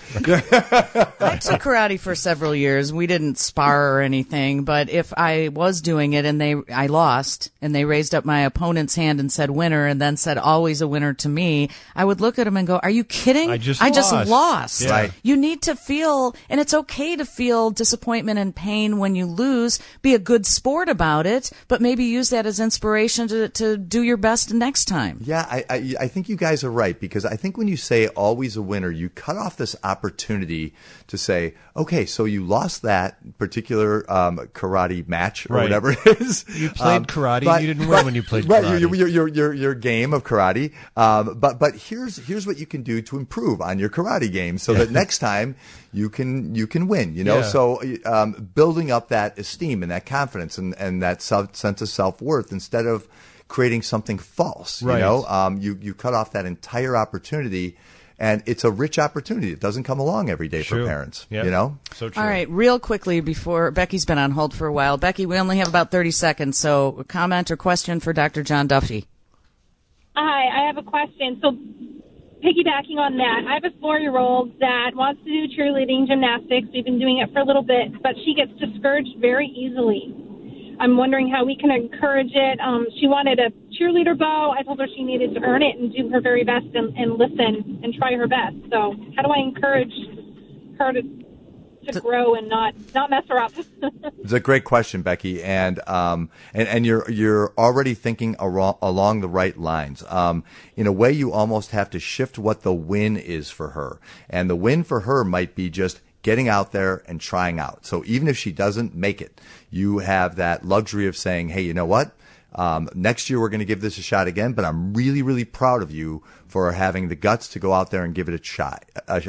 I took karate for several years. We didn't spar or anything, but if I was doing it and I lost and they raised up my opponent's hand and said winner and then said always a winner to me, I would look at them and go, are you kidding? I just lost. Yeah. Right. You need to feel, and it's okay to feel disappointment and pain when you lose. Be a good sport about it, but maybe use that as inspiration to do your best next time. Yeah, I think you guys are right, because I think when you say always a winner, you cut off this opportunity to say, okay, so you lost that particular karate match or whatever it is. You played karate. You didn't win when you played karate. Right, your game of karate. But here's what you can do to improve on your karate game so that next time you can win. Yeah. So building up that esteem and that confidence and that sense of self-worth instead of creating something false. Right. You cut off that entire opportunity. And it's a rich opportunity. It doesn't come along every day for parents. Yep. So true. All right, real quickly before Becky's been on hold for a while. Becky, we only have about 30 seconds, so a comment or question for Dr. John Duffy. Hi, I have a question. So piggybacking on that, I have a 4-year-old that wants to do cheerleading gymnastics. We've been doing it for a little bit, but she gets discouraged very easily. I'm wondering how we can encourage it. She wanted a cheerleader bow. I told her she needed to earn it and do her very best and listen and try her best. So how do I encourage her to grow and not mess her up? It's a great question, Becky, and you're already thinking along the right lines. In a way, you almost have to shift what the win is for her, and the win for her might be just getting out there and trying out. So even if she doesn't make it, you have that luxury of saying, hey, you know what? Next year we're going to give this a shot again, but I'm really, really proud of you for having the guts to go out there and give it a shot.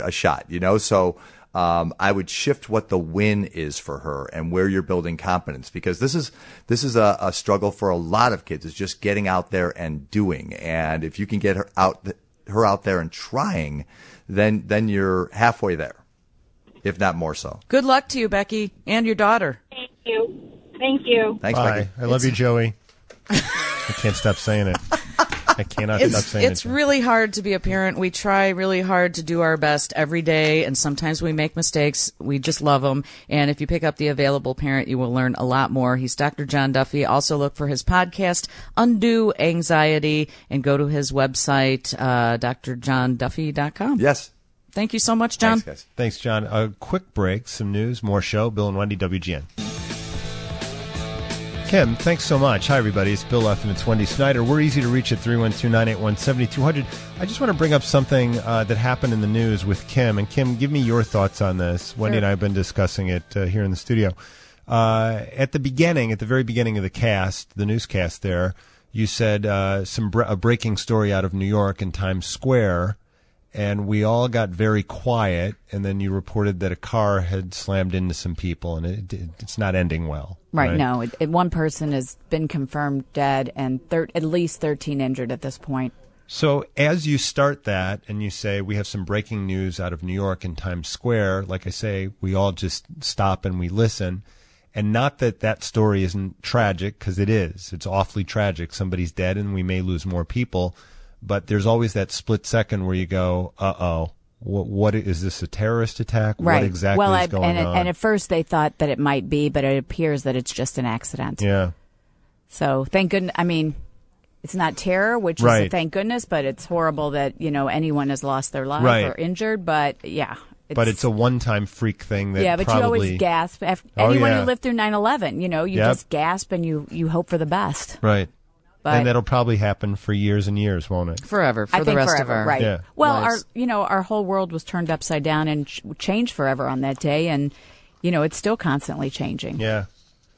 So I would shift what the win is for her and where you're building confidence, because this is a struggle for a lot of kids, is just getting out there and doing. And if you can get her out there and trying, then you're halfway there, if not more so. Good luck to you, Becky, and your daughter. Thank you. Thank you. Thanks, Bye. Becky. I love you, Joey. I can't stop saying it. I cannot stop saying it. It's really hard to be a parent. We try really hard to do our best every day, and sometimes we make mistakes. We just love them. And if you pick up The Available Parent, you will learn a lot more. He's Dr. John Duffy. Also look for his podcast, Undo Anxiety, and go to his website, drjohnduffy.com. Yes. Thank you so much, John. Thanks, guys. Thanks, John. A quick break, some news, more show. Bill and Wendy, WGN. Kim, thanks so much. Hi, everybody. It's Bill F. and it's Wendy Snyder. We're easy to reach at 312-981-7200. I just want to bring up something that happened in the news with Kim. And Kim, give me your thoughts on this. Wendy and I have been discussing it here in the studio. At the very beginning of the cast, the newscast there, you said a breaking story out of New York in Times Square. And we all got very quiet, and then you reported that a car had slammed into some people, and it's not ending well. Right, no. One person has been confirmed dead, and at least 13 injured at this point. So as you start that, and you say, we have some breaking news out of New York in Times Square, like I say, we all just stop and we listen. And not that that story isn't tragic, because it is. It's awfully tragic. Somebody's dead, and we may lose more people. But there's always that split second where you go, uh-oh, what is this, a terrorist attack? Right. What exactly is going on? And at first they thought that it might be, but it appears that it's just an accident. Yeah. So thank goodness. I mean, it's not terror, which is a thank goodness, but it's horrible that, anyone has lost their life or injured. But, yeah. But it's a one-time freak thing that but you always gasp. Anyone who lived through 9/11, you just gasp and you hope for the best. Right. But and that'll probably happen for years and years, won't it? Forever, for the rest of our right. Yeah. Well, lives. our whole world was turned upside down and changed forever on that day, and it's still constantly changing. Yeah.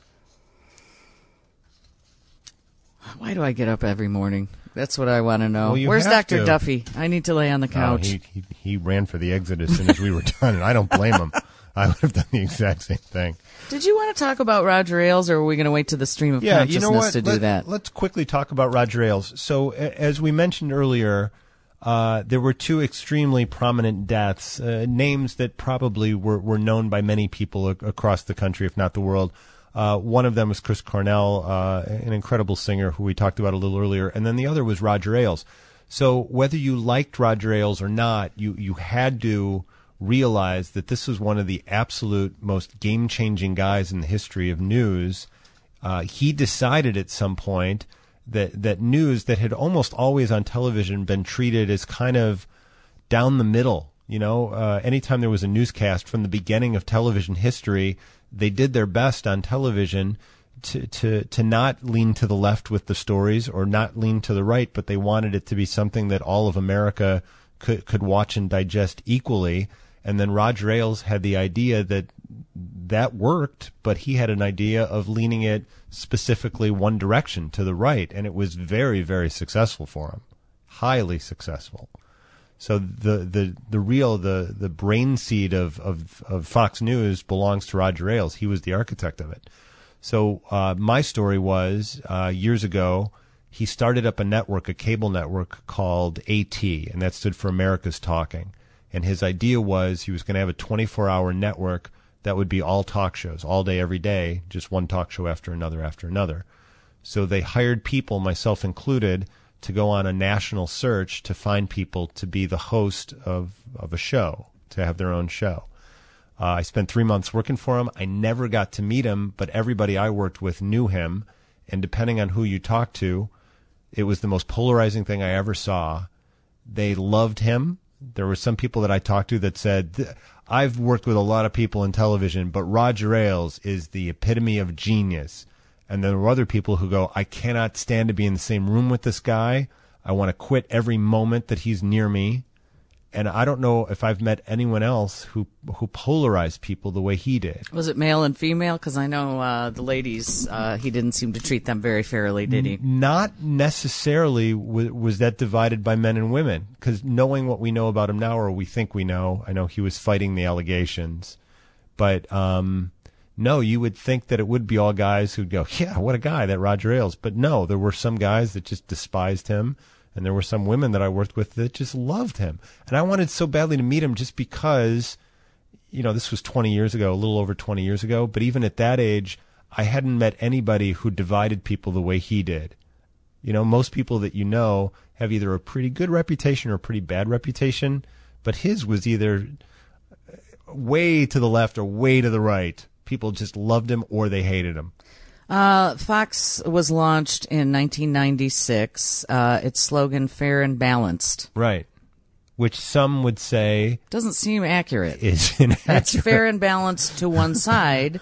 Why do I get up every morning? That's what I want to know. Well, Where's have Dr. to. Duffy? I need to lay on the couch. He ran for the exit as soon as we were done, and I don't blame him. I would have done the exact same thing. Did you want to talk about Roger Ailes, or are we going to wait to the stream of consciousness you know what? to do that? Let's quickly talk about Roger Ailes. So, as we mentioned earlier, there were two extremely prominent deaths, names that probably were known by many people across the country, if not the world. One of them was Chris Cornell, an incredible singer who we talked about a little earlier, and then the other was Roger Ailes. So whether you liked Roger Ailes or not, you had to realize that this was one of the absolute most game-changing guys in the history of news. He decided at some point that news that had almost always on television been treated as kind of down the middle. Anytime there was a newscast from the beginning of television history, they did their best on television to not lean to the left with the stories or not lean to the right, but they wanted it to be something that all of America could watch and digest equally. And then Roger Ailes had the idea that worked, but he had an idea of leaning it specifically one direction to the right, and it was very, very successful for him, highly successful. So the brain seed of Fox News belongs to Roger Ailes. He was the architect of it. So my story was years ago, he started up a network, a cable network called AT, and that stood for America's Talking. And his idea was he was going to have a 24-hour network that would be all talk shows, all day, every day, just one talk show after another after another. So they hired people, myself included, to go on a national search to find people to be the host of a show, to have their own show. I spent 3 months working for him. I never got to meet him, but everybody I worked with knew him. And depending on who you talked to, it was the most polarizing thing I ever saw. They loved him. There were some people that I talked to that said, I've worked with a lot of people in television, but Roger Ailes is the epitome of genius. And there were other people who go, I cannot stand to be in the same room with this guy. I want to quit every moment that he's near me. And I don't know if I've met anyone else who polarized people the way he did. Was it male and female? Because I know the ladies, he didn't seem to treat them very fairly, did he? Not necessarily was that divided by men and women. Because knowing what we know about him now, or we think we know, I know he was fighting the allegations. But no, you would think that it would be all guys who'd go, yeah, what a guy, that Roger Ailes. But no, there were some guys that just despised him. And there were some women that I worked with that just loved him. And I wanted so badly to meet him just because, this was 20 years ago, a little over 20 years ago. But even at that age, I hadn't met anybody who divided people the way he did. You know, most people that you know have either a pretty good reputation or a pretty bad reputation, but his was either way to the left or way to the right. People just loved him or they hated him. Fox was launched in 1996. Its slogan, fair and balanced. Right. Which some would say... doesn't seem accurate. Is inaccurate. It's fair and balanced to one side,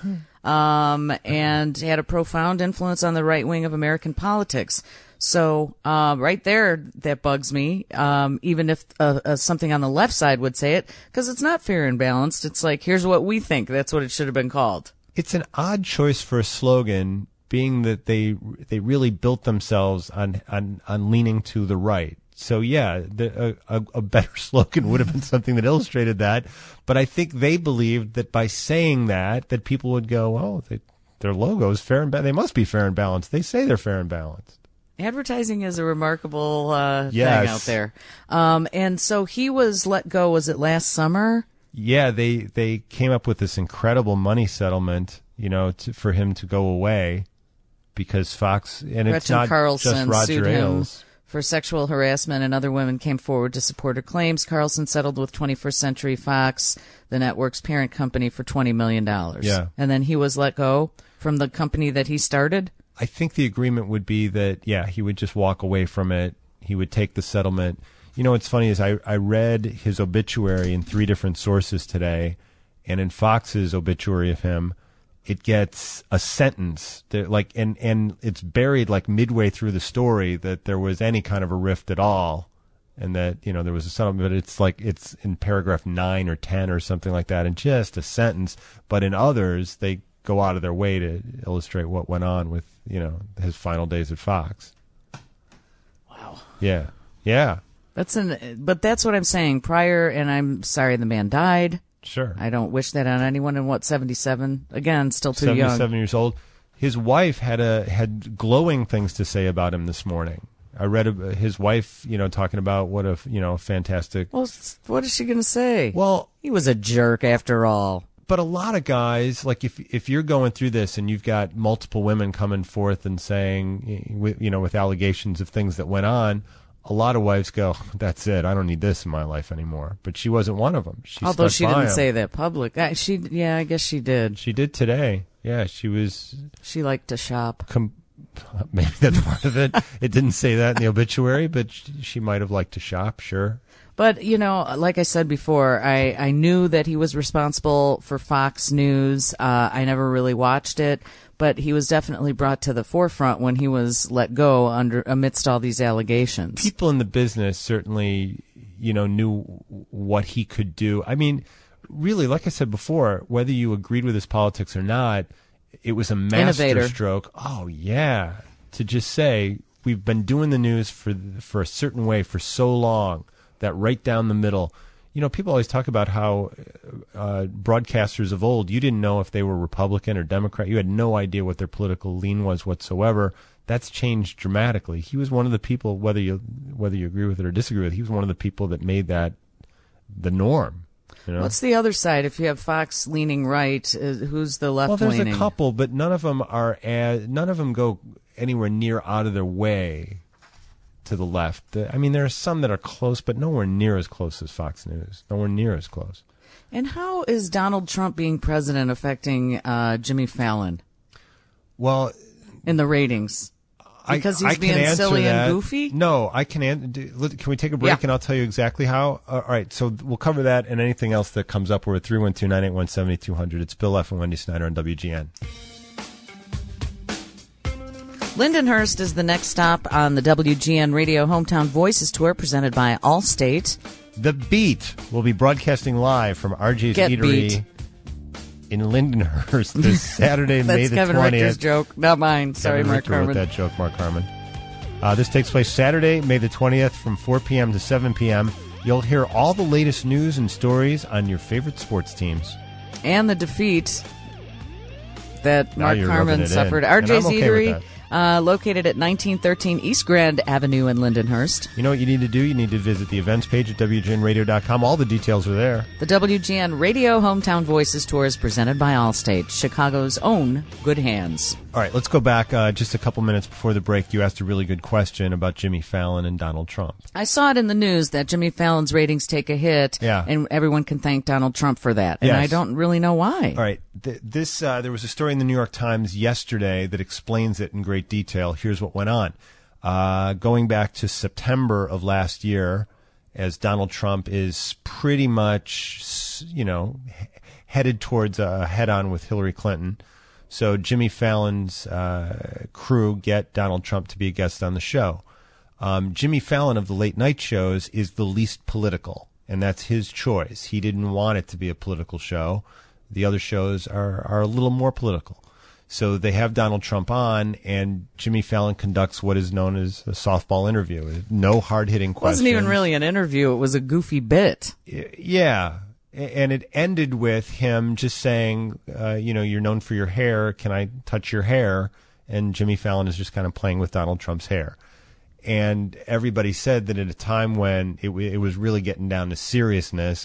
and had a profound influence on the right wing of American politics. So right there, that bugs me, even if something on the left side would say it, because it's not fair and balanced. It's like, here's what we think. That's what it should have been called. It's an odd choice for a slogan, being that they really built themselves on leaning to the right. So, yeah, a better slogan would have been something that illustrated that. But I think they believed that by saying that people would go, oh, their logo is fair and balanced. They must be fair and balanced. They say they're fair and balanced. Advertising is a remarkable thing out there. And so he was let go, was it last summer? Yeah, they came up with this incredible money settlement, you know, for him to go away because Fox, and it's not just Roger Ailes. For sexual harassment, and other women came forward to support her claims. Carlson settled with 21st Century Fox, the network's parent company, for $20 million. Yeah. And then he was let go from the company that he started? I think the agreement would be that, yeah, he would just walk away from it. He would take the settlement. You know, what's funny is I read his obituary in 3 different sources today, and in Fox's obituary of him, it gets a sentence that, like, and it's buried like midway through the story that there was any kind of a rift at all, and that, you know, there was a settlement. But it's like it's in paragraph 9 or 10 or something like that, and just a sentence. But in others, they go out of their way to illustrate what went on with, you know, his final days at Fox. Wow. Yeah. Yeah. But that's what I'm saying. Prior, and I'm sorry the man died. Sure. I don't wish that on anyone in 77? Again, still too young. 77 years old. His wife had glowing things to say about him this morning. I read his wife, you know, talking about what a, you know, fantastic. Well, what is she going to say? Well, he was a jerk after all. But a lot of guys, like if you're going through this and you've got multiple women coming forth and saying, you know, with allegations of things that went on, a lot of wives go, that's it. I don't need this in my life anymore. But she wasn't one of them. Although she didn't say that public. I guess she did. She did today. Yeah, she was. She liked to shop. Maybe that's part of it. It didn't say that in the obituary, but she might have liked to shop, sure. But, you know, like I said before, I knew that he was responsible for Fox News. I never really watched it, but he was definitely brought to the forefront when he was let go amidst all these allegations. People in the business certainly, you know, knew what he could do. I mean, really, like I said before, whether you agreed with his politics or not, it was a master stroke. Oh, yeah. To just say, we've been doing the news for a certain way for so long. That right down the middle. You know, people always talk about how broadcasters of old, you didn't know if they were Republican or Democrat. You had no idea what their political lean was whatsoever. That's changed dramatically. He was one of the people, whether you agree with it or disagree with it, he was one of the people that made that the norm. You know? What's the other side? If you have Fox leaning right, who's the left leaning? Well, there's a couple, but none of them go anywhere near out of their way to the left. I mean, there are some that are close, but nowhere near as close as Fox News. Nowhere near as close. And how is Donald Trump being president affecting Jimmy Fallon? Well, in the ratings, because he's being silly and goofy. No, I can. Can we take a break and I'll tell you exactly how? All right, so we'll cover that and anything else that comes up. We're at 312-981-7200. It's Bill F. and Wendy Snyder on WGN. Lindenhurst is the next stop on the WGN Radio Hometown Voices Tour presented by Allstate. The Beat will be broadcasting live from RJ's Eatery in Lindenhurst this Saturday, May the 20th. That's Kevin Richter's joke, not mine. Sorry, Mark Harmon. Wrote that joke, Mark Harmon. This takes place Saturday, May the 20th from 4 p.m. to 7 p.m. You'll hear all the latest news and stories on your favorite sports teams. And the defeat that Mark Harmon suffered. RJ's Eatery. located at 1913 East Grand Avenue in Lindenhurst. You know what you need to do? You need to visit the events page at WGNradio.com. All the details are there. The WGN Radio Hometown Voices Tour is presented by Allstate, Chicago's own good hands. All right, let's go back just a couple minutes before the break. You asked a really good question about Jimmy Fallon and Donald Trump. I saw it in the news that Jimmy Fallon's ratings take a hit, and everyone can thank Donald Trump for that. And I don't really know why. All right, there was a story in the New York Times yesterday that explains it in great detail. Here's what went on. Going back to September of last year, as Donald Trump is pretty much, headed towards a head-on with Hillary Clinton. So Jimmy Fallon's crew get Donald Trump to be a guest on the show. Jimmy Fallon of the late night shows is the least political, and that's his choice. He didn't want it to be a political show. The other shows are a little more political. So they have Donald Trump on, and Jimmy Fallon conducts what is known as a softball interview. No hard-hitting questions. It wasn't even really an interview. It was a goofy bit. Yeah. And it ended with him just saying, you're known for your hair. Can I touch your hair? And Jimmy Fallon is just kind of playing with Donald Trump's hair. And everybody said that at a time when it was really getting down to seriousness,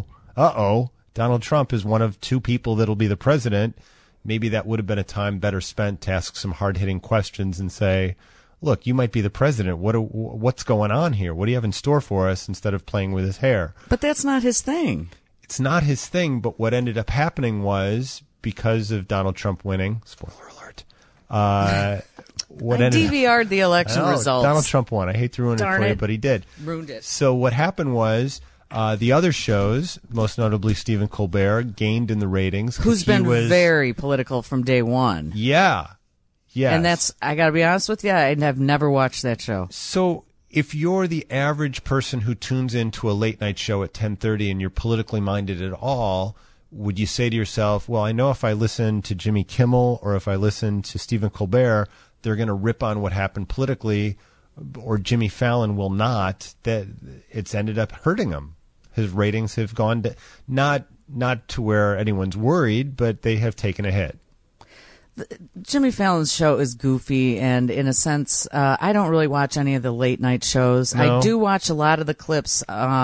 Donald Trump is one of two people that'll be the president. Maybe that would have been a time better spent to ask some hard-hitting questions and say, look, you might be the president. What's going on here? What do you have in store for us, instead of playing with his hair? But that's not his thing. It's not his thing, but what ended up happening because of Donald Trump winning, spoiler alert, I DVR'd the election results. Donald Trump won. I hate to ruin it for you, but he did. Ruined it. So what happened was the other shows, most notably Stephen Colbert, gained in the ratings. Who's been very political from day one. Yeah. Yes. And I got to be honest with you, I have never watched that show. So if you're the average person who tunes into a late night show at 10:30 and you're politically minded at all, would you say to yourself, well, I know if I listen to Jimmy Kimmel or if I listen to Stephen Colbert, they're going to rip on what happened politically, or Jimmy Fallon will not, that it's ended up hurting him. His ratings have gone not to where anyone's worried, but they have taken a hit. Jimmy Fallon's show is goofy, and in a sense, I don't really watch any of the late night shows. No. I do watch a lot of the clips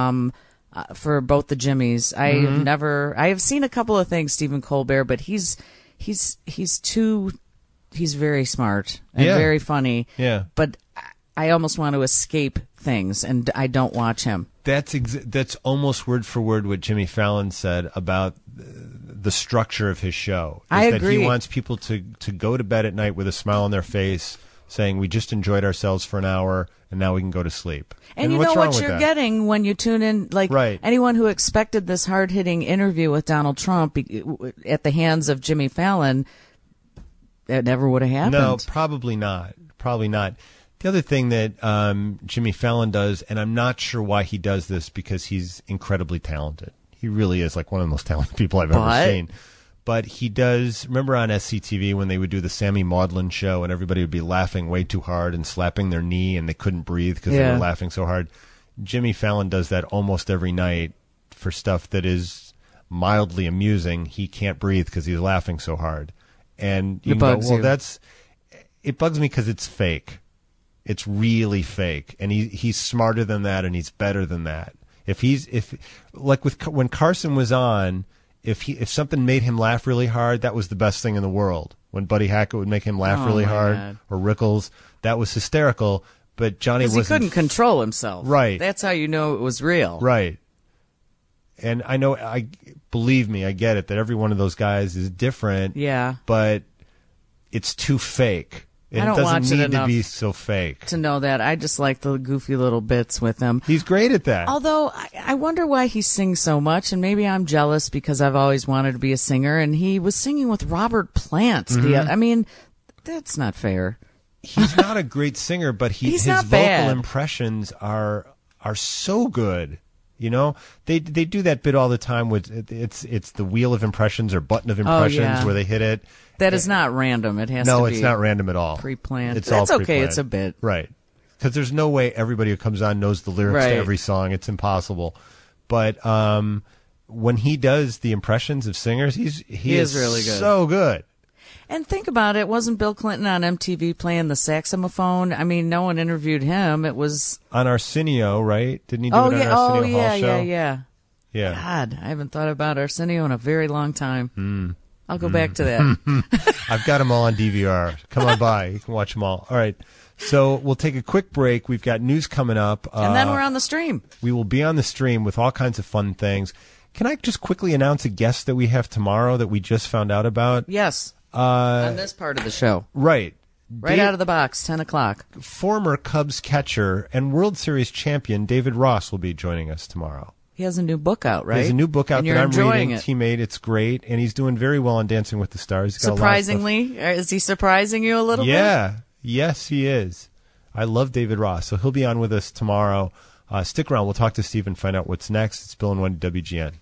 for both the Jimmys. I have seen a couple of things, Stephen Colbert, but he's very smart and very funny. Yeah. But I almost want to escape things, and I don't watch him. That's almost word for word what Jimmy Fallon said about the structure of his show. I agree. That he wants people to go to bed at night with a smile on their face, saying, we just enjoyed ourselves for an hour, and now we can go to sleep. And you know what you're getting when you tune in? Right. Anyone who expected this hard-hitting interview with Donald Trump at the hands of Jimmy Fallon, that never would have happened. No, probably not. Probably not. The other thing that Jimmy Fallon does, and I'm not sure why he does this, because he's incredibly talented. He really is like one of the most talented people I've ever seen. But he does, remember on SCTV when they would do the Sammy Maudlin show and everybody would be laughing way too hard and slapping their knee and they couldn't breathe because they were laughing so hard? Jimmy Fallon does that almost every night for stuff that is mildly amusing. He can't breathe because he's laughing so hard. And you go, well, it bugs me because it's fake. It's really fake. And he's smarter than that and he's better than that. When Carson was on, if something made him laugh really hard, that was the best thing in the world. When Buddy Hackett would make him laugh really hard, God. Or Rickles, that was hysterical. But Johnny wasn't. Because he couldn't control himself. Right. That's how you know it was real. Right. And believe me, I get it that every one of those guys is different. Yeah. But it's too fake. It doesn't need to be so fake. To know that. I just like the goofy little bits with him. He's great at that. Although, I wonder why he sings so much, and maybe I'm jealous because I've always wanted to be a singer, and he was singing with Robert Plant. I mean, that's not fair. He's not a great singer, but his vocal impressions are so good. You know, they do that bit all the time with it's the wheel of impressions or button of impressions where they hit it. That is not random. It has to be. No, it's not random at all. Pre-planned. That's all okay. It's a bit. Right. Because there's no way everybody who comes on knows the lyrics to every song. It's impossible. But when he does the impressions of singers, he is really good. So good. And think about it, wasn't Bill Clinton on MTV playing the saxophone? I mean, no one interviewed him. It was on Arsenio, right? Didn't he do it on Arsenio Hall show? Yeah. God, I haven't thought about Arsenio in a very long time. I'll go back to that. I've got them all on DVR. Come on by. You can watch them all. All right. So we'll take a quick break. We've got news coming up. And then we're on the stream. We will be on the stream with all kinds of fun things. Can I just quickly announce a guest that we have tomorrow that we just found out about? Yes. On this part of the show. Right. Out of the box, 10 o'clock. Former Cubs catcher and World Series champion David Ross will be joining us tomorrow. He has a new book out, right? He has a new book out and that I'm reading. It. Teammate, it's great, and he's doing very well on Dancing with the Stars. He's got surprisingly, is he surprising you a little bit? Yeah, yes, he is. I love David Ross, so he'll be on with us tomorrow. Stick around. We'll talk to Steve and find out what's next. It's Bill and Wendy WGN.